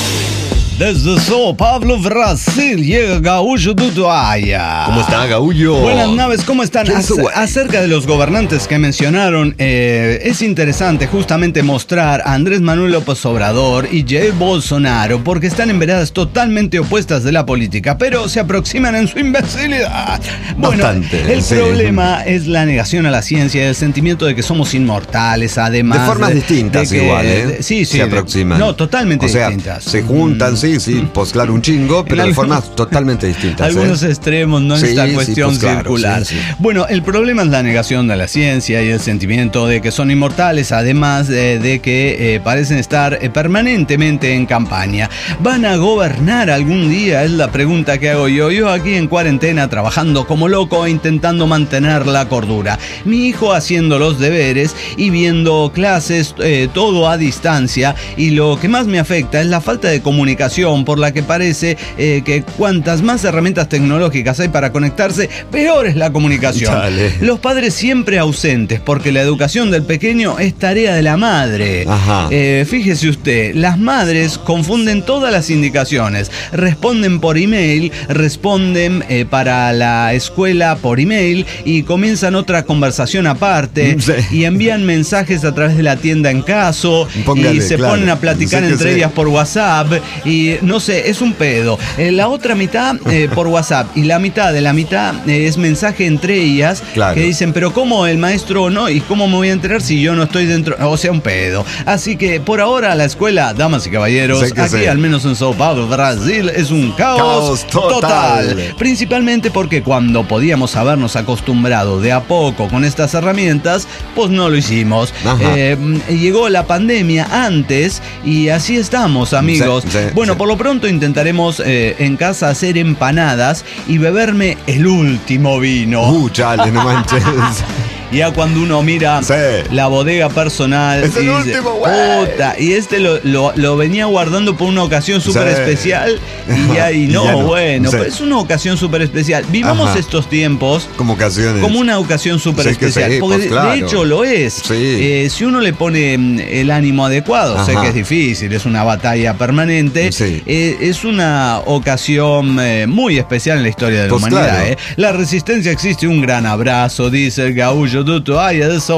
Desde São Paulo, Brasil, llega Gaúcho Dutuaya. ¿Cómo está, Gaúcho? Buenas naves, ¿cómo están? Acerca de los gobernantes que mencionaron, es interesante justamente mostrar a Andrés Manuel López Obrador y Jair Bolsonaro, porque están en veredas totalmente opuestas de la política, pero se aproximan en su imbecilidad. Bueno, bastante, el problema es la negación a la ciencia y el sentimiento de que somos inmortales, además. De formas distintas, igual, ¿eh? Sí, se aproximan. No, totalmente distintas. Se juntan, sí, pues claro, un chingo, pero de formas totalmente distintas. Algunos extremos, no en esta cuestión circular. Sí. Bueno, el problema es la negación de la ciencia y el sentimiento de que son inmortales, además de que parecen estar permanentemente en campaña. ¿Van a gobernar algún día? Es la pregunta que hago yo. Yo aquí en cuarentena, trabajando como loco, intentando mantener la cordura. Mi hijo haciendo los deberes y viendo clases, todo a distancia. Y lo que más me afecta es la falta de comunicación, por la que parece que cuantas más herramientas tecnológicas hay para conectarse, peor es la comunicación. Dale. Los padres siempre ausentes, porque la educación del pequeño es tarea de la madre. Fíjese usted, las madres confunden todas las indicaciones, responden por email, responden para la escuela por email y comienzan otra conversación aparte y envían mensajes a través de la tienda en caso. Póngale, y se ponen a platicar entre ellas por WhatsApp y no sé, es un pedo. La otra mitad por WhatsApp y la mitad de la mitad es mensaje entre ellas, que dicen, pero ¿cómo el maestro no? ¿Y cómo me voy a enterar si yo no estoy dentro? O sea, un pedo. Así que por ahora la escuela, damas y caballeros, aquí al menos en São Paulo, Brasil, es un caos total. Principalmente porque cuando podíamos habernos acostumbrado de a poco con estas herramientas, pues no lo hicimos. Llegó la pandemia antes y así estamos, amigos. Bueno, por lo pronto intentaremos en casa hacer empanadas y beberme el último vino. Chale, no manches. ya cuando uno mira la bodega personal. Es el último, güey. Puta, y lo venía guardando por una ocasión súper especial. Y no. Bueno, pero es una ocasión súper especial. Vivamos estos tiempos como ocasiones. Como una ocasión súper especial. Porque de hecho lo es. Si uno le pone el ánimo adecuado, sé que es difícil, es una batalla permanente. Es una ocasión muy especial en la historia de la humanidad. La resistencia existe. Un gran abrazo, dice el gaullo Duto. Ay, eso,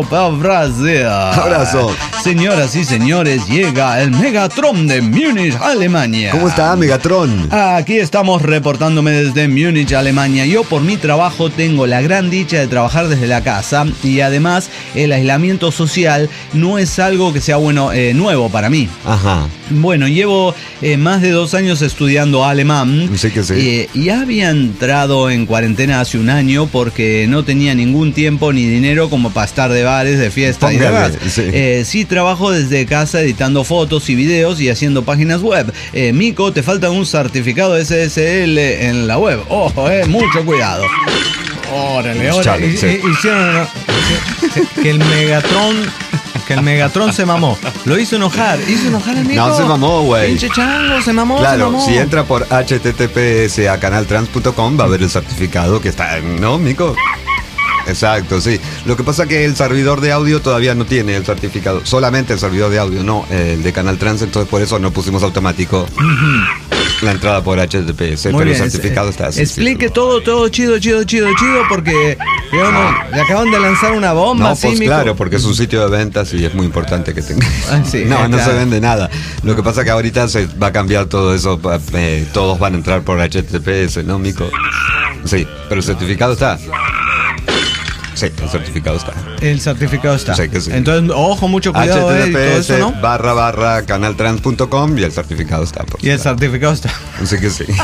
abrazo. Señoras y señores, llega el Megatron de Múnich, Alemania. ¿Cómo está, Megatron? Aquí estamos reportándome desde Múnich, Alemania. Yo por mi trabajo tengo la gran dicha de trabajar desde la casa y además el aislamiento social no es algo que sea nuevo para mí. Bueno, llevo más de 2 años estudiando alemán. Y había entrado en cuarentena hace un año porque no tenía ningún tiempo ni dinero como para estar de bares, de fiesta y demás. Sí, trabajo desde casa editando fotos y videos y haciendo páginas web. Mico, te falta un certificado SSL en la web. Ojo, mucho cuidado. Órale. Hicieron que el Megatron se mamó. Lo hizo enojar. ¿Hizo a Nico? No se mamó, güey. Pinche chango, se mamó. Claro, si entra por https a canaltrans.com va a ver el certificado que está, ¿no, Mico? Exacto, sí. Lo que pasa es que el servidor de audio todavía no tiene el certificado. Solamente el servidor de audio, no el de Canal Trans. Entonces por eso no pusimos automático la entrada por HTTPS. Pero el certificado está así. Explique todo chido, porque le acaban de lanzar una bomba. No, pues claro, porque es un sitio de ventas y es muy importante que tenga. No se vende nada. Lo que pasa es que ahorita se va a cambiar todo eso. Todos van a entrar por HTTPS, ¿no, Mico? Sí, pero el certificado está. Sí, el certificado está. El certificado está. Sí, que sí. Entonces, ojo, mucho cuidado. HTTPS todo eso, ¿no? /canaltrans.com y el certificado está. Y el certificado está. Sí que sí.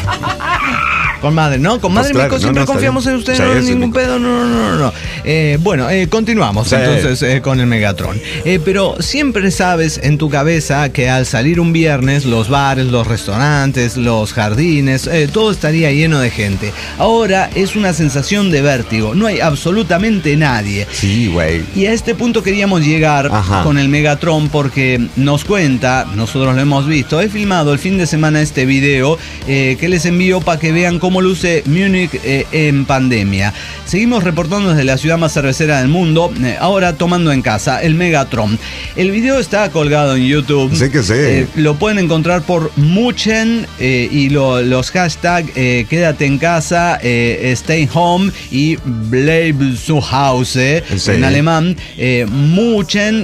Con madre, ¿no? Con madre, claro, Mico, siempre confiamos en usted, no hay ningún pedo, no. Bueno, continuamos entonces con el Megatron. Pero siempre sabes en tu cabeza que al salir un viernes, los bares, los restaurantes, los jardines, todo estaría lleno de gente. Ahora es una sensación de vértigo, no hay absolutamente nadie. Sí, güey. Y a este punto queríamos llegar con el Megatron porque nos cuenta, nosotros lo hemos visto, he filmado el fin de semana este video que les envío para que vean cómo luce Múnich en pandemia. Seguimos reportando desde la ciudad más cervecera del mundo, ahora tomando en casa el Megatron. El video está colgado en YouTube. Sí que sí. Lo pueden encontrar por Muchen y los hashtags quédate en casa, stay home y bleib zu Hause en alemán. Muchen,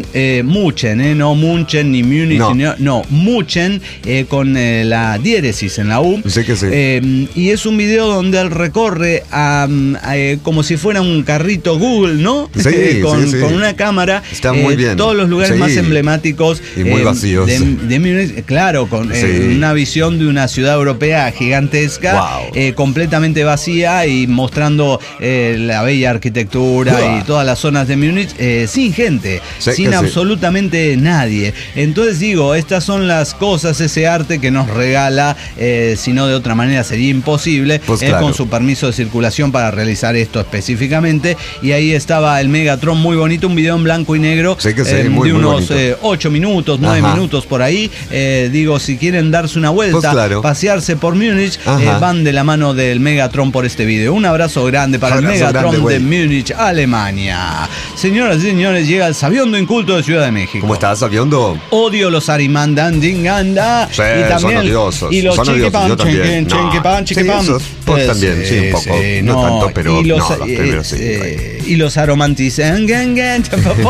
no Munchen ni Múnich, no Muchen con la diéresis en la U. Sí que sí. Y es un video donde él recorre como si fuera un carrito Google, ¿no? Sí, con una cámara. Está muy bien. Todos los lugares más emblemáticos y muy vacíos. de Múnich, claro, con una visión de una ciudad europea gigantesca, completamente vacía y mostrando la bella arquitectura y todas las zonas de Múnich sin gente, sin absolutamente nadie. Entonces digo, estas son las cosas, ese arte que nos regala, si no de otra manera sería imposible, con su permiso de circulación para realizar esto específicamente. Y ahí estaba el Megatron, muy bonito, un video en blanco y negro de unos 8 minutos, 9 minutos por ahí. Digo, si quieren darse una vuelta, pasearse por Múnich, van de la mano del Megatron por este video. Un abrazo grande para el Megatron de Múnich, Alemania. Señoras y señores, llega el Sabiondo Inculto de Ciudad de México. ¿Cómo estás, Sabiondo? Odio los Arimandandinganda. Sí, y también son odiosos. Y los chiquipam, chiquipam. Pues también, sí, un poco. No tanto, pero los primeros sí. Y los aromatizantes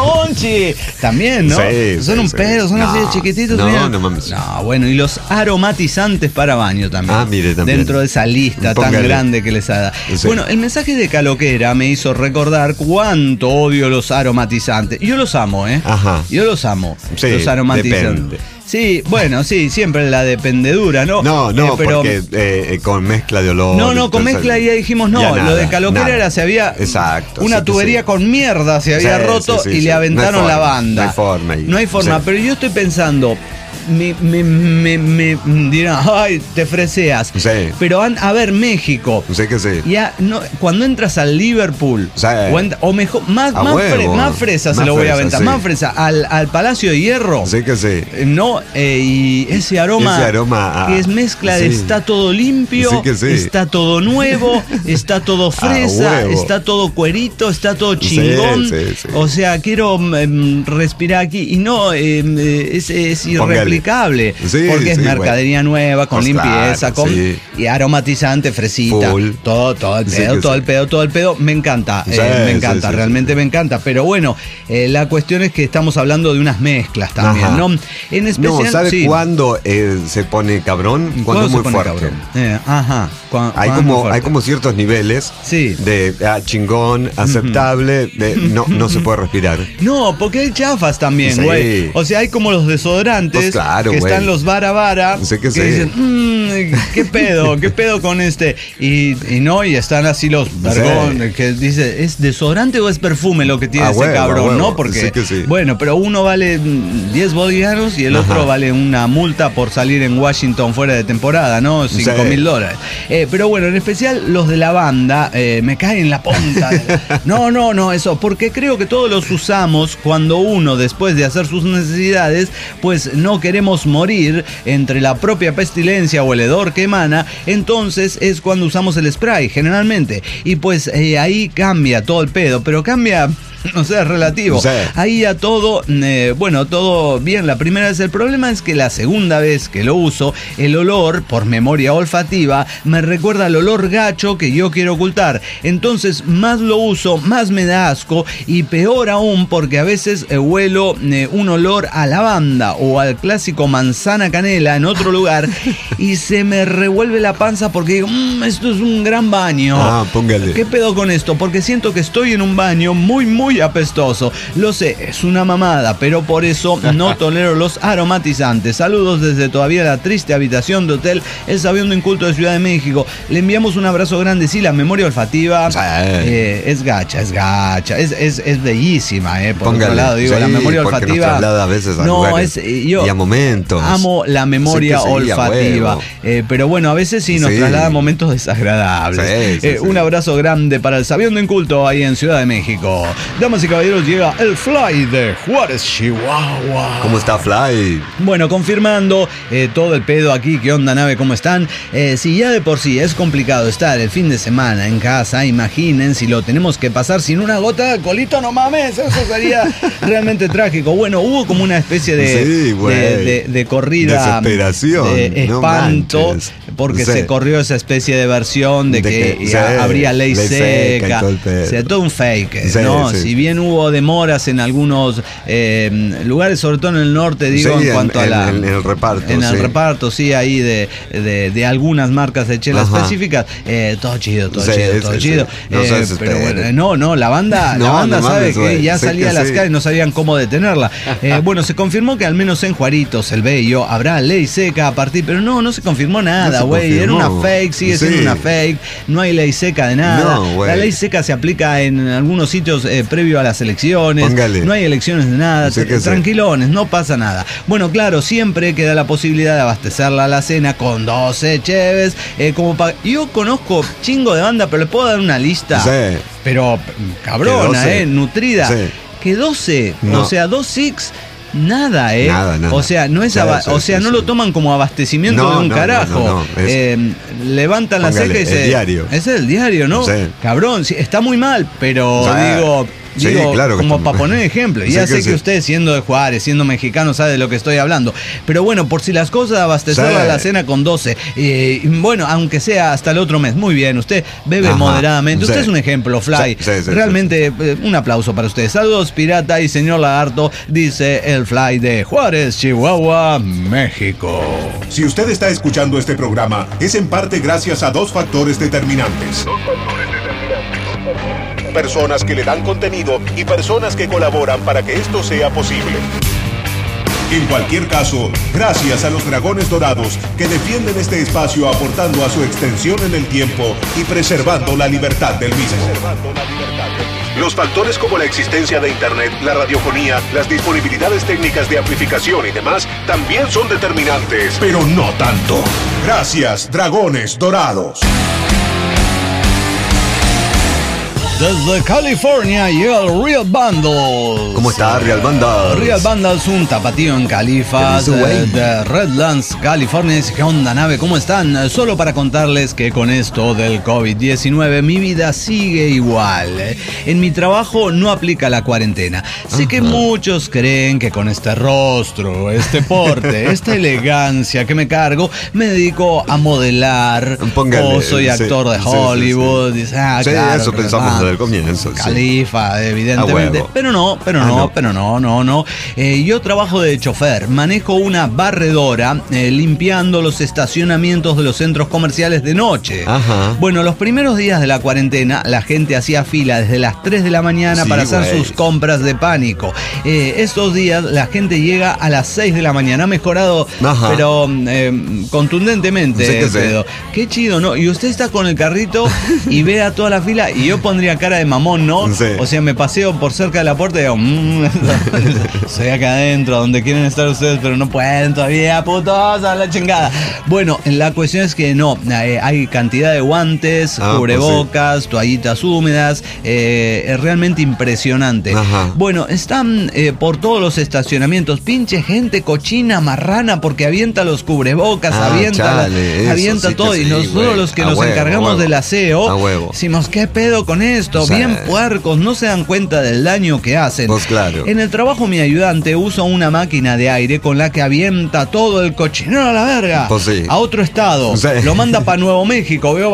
también, ¿no? Son un pedo, son así de chiquititos. No mames. No, bueno, y los aromatizantes para baño también. Mire, también. Dentro de esa lista tan grande que les ha dado. Bueno, el mensaje de Caloquera me hizo recordar cuánto odio los aromatizantes. Yo los amo, Yo los amo. Los aromatizantes. Depende. Sí, bueno, sí, siempre la dependedura, ¿no? No, pero porque con mezcla de olor. No, con mezcla ya dijimos no. Lo de Caloquera era se había una tubería con mierda se había roto y le aventaron la banda. No hay forma. No hay forma, pero yo estoy pensando, me dirán, ay, te freseas. Sí. Pero a ver, México. Sé que sí. Ya, no, cuando entras al Liverpool, Sí. o mejor, más fresa se Más lo voy a fresa, aventar, sí. más fresa, al Palacio de Hierro. Sé que sí. No, y ese aroma que es mezcla de sí. está todo limpio, Sí que sí. está todo nuevo, está todo fresa, huevo. está todo cuerito, está todo chingón. Sí. O sea, quiero respirar aquí y no, es irreplicable. Sí, porque es sí, mercadería nueva, con Pues limpieza, claro, sí. y aromatizante, fresita. Full. Todo el Sí pedo, que todo sí. el pedo, todo el pedo. Me encanta, Sí, realmente sí. me encanta. Pero bueno, la cuestión es que estamos hablando de unas mezclas también, Ajá. ¿no? En especial, No, ¿sabe sí. cuándo se pone cabrón? Cuando es se muy pone fuerte. cabrón? Ajá. Hay cuando es muy como, fuerte. hay como ciertos niveles Sí. de chingón, aceptable, de no se puede respirar. No, porque hay chafas también, Sí. güey. O sea, hay como los desodorantes Pues claro, que güey. están los vara Sí que sí. dicen, ¿qué pedo con este? Y están así los vergón, que dice, ¿es desodorante o es perfume lo que tiene ese huevo, cabrón? huevo. ¿No? Porque, Sí que sí. bueno, pero uno vale 10 bolivianos y el Ajá. otro vale una multa por salir en Washington fuera de temporada, ¿no? $5,000. Pero bueno, en especial los de la banda, me caen en la punta. No, eso, porque creo que todos los usamos cuando uno, después de hacer sus necesidades, pues no queremos morir entre la propia pestilencia o el hedor que emana, entonces es cuando usamos el spray, generalmente. Y pues ahí cambia todo el pedo, pero cambia... No sé, es relativo. Sí. Ahí ya todo, todo bien la primera vez. El problema es que la segunda vez que lo uso, el olor, por memoria olfativa, me recuerda al olor gacho que yo quiero ocultar. Entonces, más lo uso, más me da asco y peor aún porque a veces huelo un olor a lavanda o al clásico manzana canela en otro lugar y se me revuelve la panza porque digo, esto es un gran baño. Póngale. ¿Qué pedo con esto? Porque siento que estoy en un baño muy apestoso. Lo sé, es una mamada, pero por eso no tolero los aromatizantes. Saludos desde todavía la triste habitación de hotel El Sabiendo Inculto de Ciudad de México. Le enviamos un abrazo grande. Sí, la memoria olfativa es gacha, es bellísima, por Póngale. otro lado, digo, Sí, la memoria porque nos olfativa. traslada a veces a no, lugares y a momentos. Amo la memoria Sí que sí, a olfativa. huevo. Pero bueno, a veces sí nos traslada a momentos desagradables. Sí. Un abrazo grande para El Sabiendo Inculto ahí en Ciudad de México. Damas y caballeros, llega el Fly de Juárez, Chihuahua. ¿Cómo está Fly? Bueno, confirmando todo el pedo aquí. ¿Qué onda, nave? ¿Cómo están? Si ya de por sí es complicado estar el fin de semana en casa, imaginen si lo tenemos que pasar sin una gota de alcoholito, no mames, eso sería realmente trágico. Bueno, hubo como una especie de corrida, desesperación, de espanto, no manches. porque se corrió esa especie de versión de que habría ley seca. O sea, todo un fake, ¿no? Sí. Si bien hubo demoras en algunos lugares, sobre todo en el norte, digo, en cuanto a en el reparto. En el reparto, sí, ahí de algunas marcas de chela específicas. Todo chido. Pero bueno, la banda sabe que ya salía a las calles, no sabían cómo detenerla. Bueno, se confirmó que al menos en Juaritos, el Bello, habrá ley seca a partir, pero no se confirmó nada, güey. Era una fake, sigue siendo una fake. No hay ley seca de nada. La ley seca se aplica en algunos sitios previo a las elecciones. Póngale. No hay elecciones de nada. Tranquilones, no pasa nada. Bueno, claro, siempre queda la posibilidad de abastecer la alacena con 12 cheves. Yo conozco chingo de banda, pero le puedo dar una lista. Sí. Pero cabrona, nutrida. Sí. Que 12, no. O sea, 2 six. Nada, Nada. O sea, no es no lo toman como abastecimiento de un carajo. Levantan la seca y el diario. Es el diario, ¿no? Sí. Cabrón, sí, está muy mal, pero digo, claro, como para poner ejemplo. Y ya sé que usted, siendo de Juárez, siendo mexicano, sabe de lo que estoy hablando. Pero bueno, por si las cosas, abastecer la cena con 12. Bueno, aunque sea hasta el otro mes. Muy bien, usted bebe moderadamente. Usted es un ejemplo, Fly. Realmente, un aplauso para usted. Saludos, pirata y señor lagarto, dice el Fly de Juárez, Chihuahua, México. Si usted está escuchando este programa, es en parte gracias a dos factores determinantes. Personas que le dan contenido y personas que colaboran para que esto sea posible. En cualquier caso, gracias a los Dragones Dorados que defienden este espacio aportando a su extensión en el tiempo y preservando la libertad del mismo. Los factores como la existencia de Internet, la radiofonía, las disponibilidades técnicas de amplificación y demás también son determinantes, pero no tanto. Gracias, Dragones Dorados. Desde California llega el Real Bundles. ¿Cómo está Real Bundles? Real Bundles, un tapatío en Califas de Redlands, California. ¿Qué onda, nave? ¿Cómo están? Solo para contarles que con esto del COVID-19 mi vida sigue igual. En mi trabajo no aplica la cuarentena. Sé que muchos creen que con este rostro, este porte, esta elegancia que me cargo, me dedico a modelar. Póngale, o soy actor de Hollywood. Sí. Dice, Sí, claro, eso pensamos del comienzo. Califa, evidentemente. Pero no. Yo trabajo de chofer, manejo una barredora limpiando los estacionamientos de los centros comerciales de noche. Ajá. Bueno, los primeros días de la cuarentena la gente hacía fila desde las 3 de la mañana para hacer sus compras de pánico. Estos días la gente llega a las 6 de la mañana. Ha mejorado, pero contundentemente. Qué chido, ¿no? Y usted está con el carrito y ve a toda la fila y yo pondría cara de mamón, ¿no? Sí. O sea, me paseo por cerca de la puerta y digo, soy acá adentro, donde quieren estar ustedes, pero no pueden todavía, putos, a la chingada. Bueno, la cuestión es que no, hay cantidad de guantes, cubrebocas, toallitas húmedas, es realmente impresionante. Bueno, están por todos los estacionamientos, pinche gente cochina, marrana, porque avienta los cubrebocas, avienta todo, y nosotros los que nos encargamos del aseo, decimos, ¿qué pedo con esto? Bien puercos, no se dan cuenta del daño que hacen. Pues claro. En el trabajo mi ayudante usa una máquina de aire con la que avienta todo el cochinero a la verga. Pues sí. A otro estado. Lo manda para Nuevo México. Veo,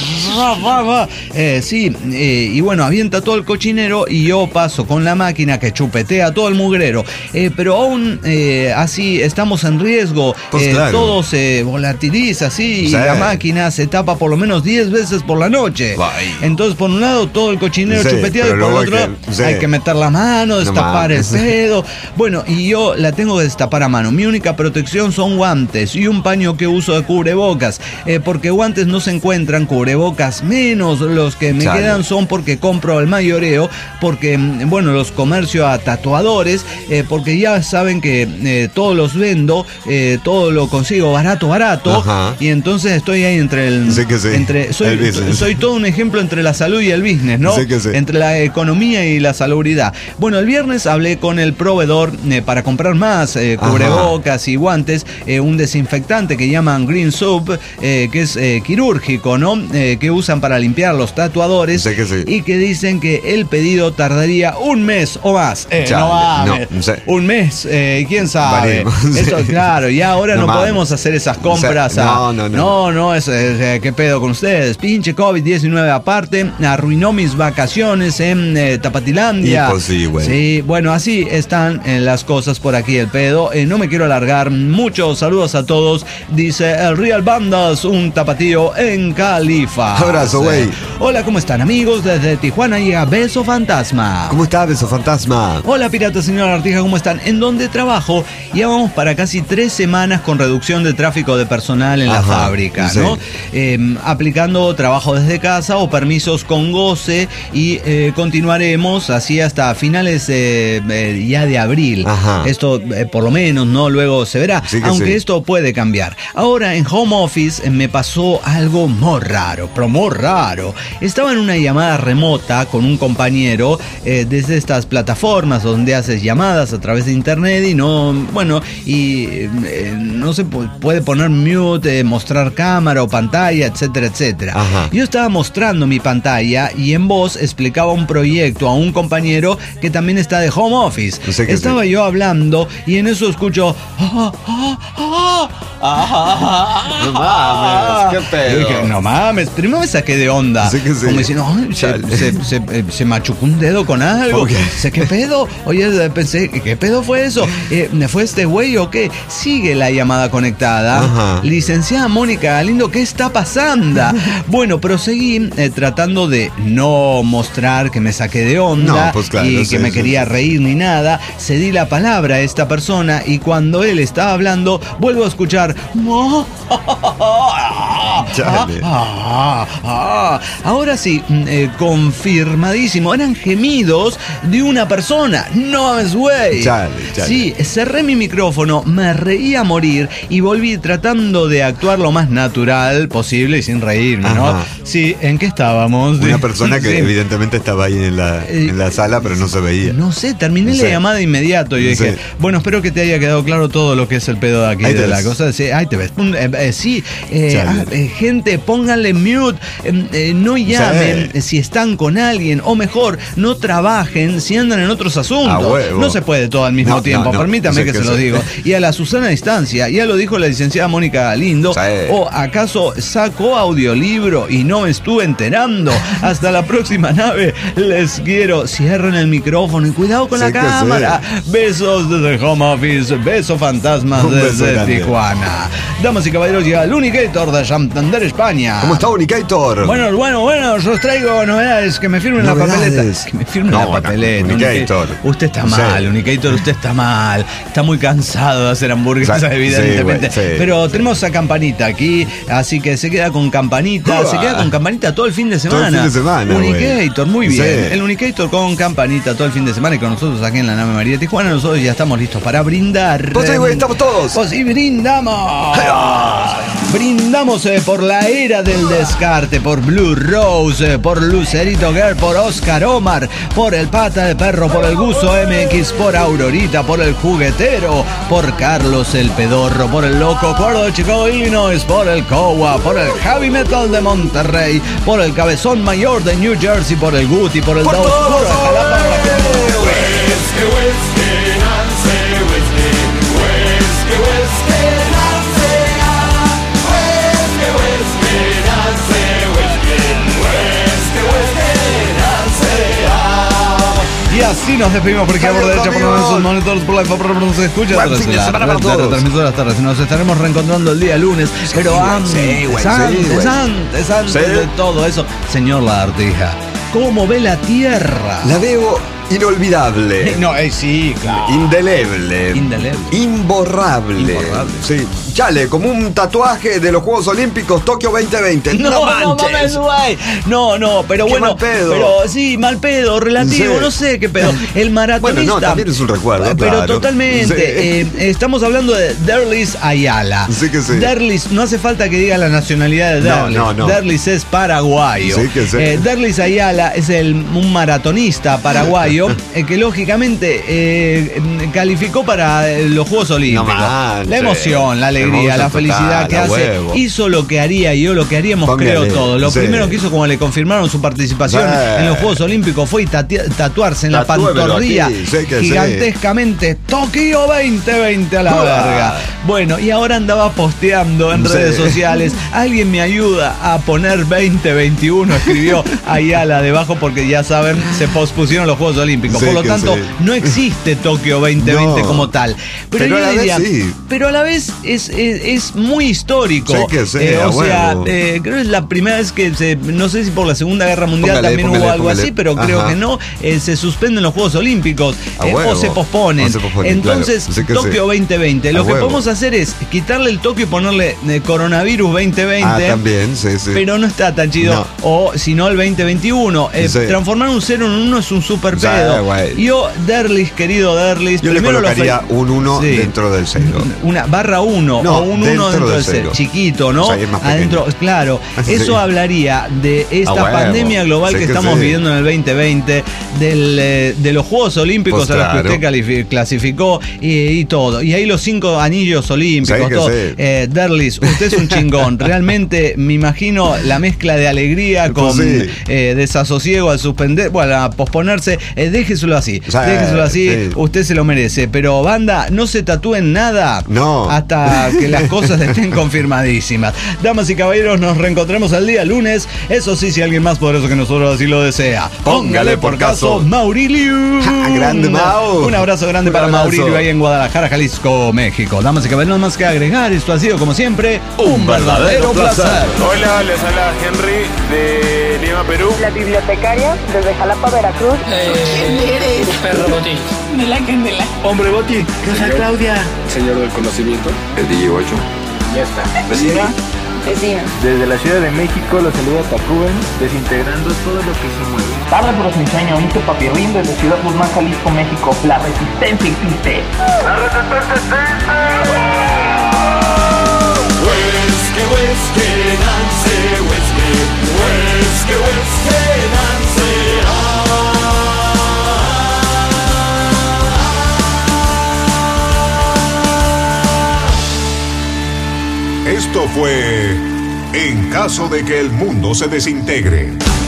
y bueno, avienta todo el cochinero y yo paso con la máquina que chupetea todo el mugrero. Pero aún así estamos en riesgo. Pues claro. Todo se volatiliza así y la máquina se tapa por lo menos 10 veces por la noche. Entonces, por un lado, todo el cochinero chupeteado y por el otro hay que meter la mano, destapar el pedo. Bueno, y yo la tengo que destapar a mano. Mi única protección son guantes y un paño que uso de cubrebocas, porque guantes no se encuentran, cubrebocas menos. Los que me quedan son porque compro al mayoreo, porque, bueno, los comercio a tatuadores, porque ya saben que todos los vendo, todo lo consigo barato, y entonces estoy ahí entre el... soy todo un ejemplo entre la salud y el business, ¿no? Entre la economía y la salubridad. Bueno, el viernes hablé con el proveedor para comprar más cubrebocas y guantes, un desinfectante que llaman Green Soap, que es quirúrgico, ¿no? Que usan para limpiar los tatuadores, y que dicen que el pedido tardaría un mes o más. Un mes, quién sabe. Esto, claro, y ahora no podemos hacer esas compras. ¿Qué pedo con ustedes? Pinche COVID-19 aparte, arruinó mis vacaciones en Tapatilandia. Sí, bueno, así están las cosas por aquí, el pedo. No me quiero alargar. Muchos saludos a todos. Dice el Real Bandas, un tapatío en Califa. Abrazo, güey. Hola, ¿cómo están, amigos? Desde Tijuana llega Beso Fantasma. ¿Cómo está, Beso Fantasma? Hola, pirata, señora Artija, ¿cómo están? En donde trabajo, ya vamos para casi 3 semanas con reducción de tráfico de personal en la fábrica, ¿no? Aplicando trabajo desde casa o permisos con goce, y continuaremos así hasta finales ya de abril. Esto por lo menos, ¿no? Luego se verá, aunque esto puede cambiar. Ahora en home office me pasó algo muy raro. Estaba en una llamada remota con un compañero desde estas plataformas donde haces llamadas a través de internet y no se puede poner mute, mostrar cámara o pantalla, etcétera, etcétera. Yo estaba mostrando mi pantalla y en voz explicaba un proyecto a un compañero que también está de home office. Estaba yo hablando y en eso escucho no mames, qué pedo. Dije, no mames, primero me saqué de onda. Como diciendo, se machucó un dedo con algo. ¿Qué pedo? Oye, pensé, ¿qué pedo fue eso? ¿Fue este güey o qué? Sigue la llamada conectada. Licenciada Mónica Galindo, ¿qué está pasando? Bueno, proseguí tratando de no no mostrar que me saqué de onda, No, pues claro, y sí, que me sí, quería sí. reír ni nada, cedí la palabra a esta persona y cuando él estaba hablando, vuelvo a escuchar. Chale. Ahora sí, confirmadísimo, eran gemidos de una persona. No es güey. Chale. Sí, cerré mi micrófono, me reí a morir y volví tratando de actuar lo más natural posible y sin reírme, ¿no? Ajá. Sí, ¿en qué estábamos? Una persona que Sí. evidentemente estaba ahí en la sala, pero no se veía. No sé, terminé Sí. la llamada de inmediato. Yo dije, Sí. bueno, espero que te haya quedado claro todo lo que es el pedo de aquí, Ahí te de la ves. cosa. Sí, ahí te ves. Sí, Chale. gente, pónganle mute, no llamen si están con alguien, o mejor, no trabajen si andan en otros A asuntos. huevo. No se puede todo al mismo No, tiempo, no. permítame Sí, que que se lo sí. digo. Y a la Susana a distancia, ya lo dijo la licenciada Mónica Galindo, Sí. o acaso sacó audiolibro y no me estuve enterando. Hasta la próxima nave, les quiero. Cierren el micrófono y cuidado con Sí la que cámara. Besos desde el home office, besos fantasmas Un beso desde grande. Tijuana. Damas y caballeros, llega el Unicator de Santander, España. ¿Cómo está Unicator? Bueno, yo os traigo novedades, que me firmen la Novedades. papeleta. Que me firmen No, la papeleta. Unicator. Usted está Sí. mal, Unicator, usted está mal. Está muy cansado de hacer hamburguesas, Sí, evidentemente. sí, güey, sí. Pero tenemos a Campanita aquí, así que se queda con Campanita. Uah. Se queda con Campanita todo el fin de Todo semana. el fin de semana, güey. Unicator, muy bien. Sí. El Unicator con Campanita todo el fin de semana y con nosotros aquí en la nave María de Tijuana. Nosotros ya estamos listos para brindar. Pues sí, güey, estamos todos. Pues sí, brindamos. Brindamos por la era del descarte, por Blue Rose, por Lucerito Girl, por Oscar Omar, por el Pata de Perro, por el Guso MX, por Aurorita, por el Juguetero, por Carlos el Pedorro, por el Loco Cuerdo de Chicago, Illinois, por el Cowa, por el Heavy Metal de Monterrey, por el Cabezón Mayor de New Jersey, por el Guti, por el Por Dao todos, Oscuro de Jalapa. Y así nos despedimos por aquí a por Adiós, derecha, por amigos. nuestros monitores, por la por nos escucha. Buen fin de semana para todos. Transmitoras tardes. Nos estaremos reencontrando el día lunes. Pero güey, antes, sí, güey, antes Sí. de todo eso, señor Lagartija, ¿cómo ve la Tierra? La veo inolvidable. No, sí, claro. Indeleble. Indeleble. Imborrable. Imborrable. Sí. Chale, como un tatuaje de los Juegos Olímpicos Tokio 2020. No manches. mames, güey. No, pero Qué bueno. mal pedo. Pero sí, mal pedo, relativo, Sí. no sé qué pedo. El maratonista. Bueno, no, también es un recuerdo, Pero claro. totalmente. Sí. Estamos hablando de Derlis Ayala. Sí que sí. Derlis, no hace falta que diga la nacionalidad de No, Derlis. no. Derlis es paraguayo. Sí que sí. Derlis Ayala es un maratonista paraguayo que lógicamente calificó para los Juegos Olímpicos. manches. La emoción, la alegría, Emoción la felicidad total, que a hace. huevo. Hizo lo que haría yo, lo que haríamos, Póngale, creo todo. Lo sí. primero que hizo, como le confirmaron su participación Sí. en los Juegos Olímpicos, fue tatuarse en la Tatúemelo pantorrilla aquí, sí que sí. gigantescamente Tokio 2020 a la Uah. verga. Bueno, y ahora andaba posteando en Sí. redes sociales. Alguien me ayuda a poner 2021, escribió Ayala debajo, porque ya saben, se pospusieron los Juegos Olímpicos. Sí Por lo que tanto, sí. no existe Tokio 2020 No. como tal. Pero yo a la vez diría, sí. pero a la vez es muy histórico. Sí que sí, a o sea, huevo. creo que es la primera vez que no sé si por la Segunda Guerra Mundial Póngale, también póngale, hubo algo póngale. así, pero creo Ajá. que no, se suspenden los Juegos Olímpicos A huevo. o se posponen. O se posponen, Entonces, claro. Sí que Tokio sí. 2020. A Lo que huevo. podemos hacer es quitarle el Tokio y ponerle coronavirus 2020. Ah, también, sí. Pero no está tan chido. No. O si no, el 2021. Sí. Transformar un 0 en un 1 es un super Sí, pedo. güey. Yo, Derlis, querido Derlis, Yo le primero lo colocaría un 1 Sí. dentro del 0. Una barra 1 No, o un 1 dentro del cero. chiquito, ¿no? O sea, es más pequeño. Adentro, claro. Sí. Eso hablaría de esta A huevo. pandemia global Sí que que estamos sí. viviendo en el 2020, de los Juegos Olímpicos Pues a los que claro. usted clasificó y todo. Y ahí los 5 anillos olímpicos, Sí que todo. sí. Derlis, usted es un chingón. Realmente me imagino la mezcla de alegría Pues con sí. desasosiego al suspender, bueno, a posponerse. Déjeselo así. Sí, Déjeselo así. sí. Usted se lo merece. Pero, banda, no se tatúen nada. No. Hasta que las cosas estén confirmadísimas. Damas y caballeros, nos reencontramos el día lunes. Eso sí, si alguien más poderoso que nosotros así lo desea. Póngale por caso. Maurilio. Ja, grande Mau. Un abrazo grande Un para abrazo. Maurilio ahí en Guadalajara, Jalisco, México. Damas y caballeros, no más que agregar. Esto ha sido, como siempre, un verdadero placer. Hola, les habla Henry de León Lima, Perú. La bibliotecaria, desde Jalapa, Veracruz. ¿Quién eres? Perro Boti. De la Candela. Hombre Boti. Rosa Claudia. Señor del conocimiento. El DJ 8. Ya está. ¿Vecina? Vecina. Desde la Ciudad de México los saluda Tacuben, desintegrando todo lo que se mueve. Tarde pero sin sueño, Inge Papirrín desde Ciudad Guzmán, Jalisco, México. La resistencia existe. ¡La resistencia existe! Whisky, Nancy, whisky, Nancy. Esto fue En caso de que el mundo se desintegre.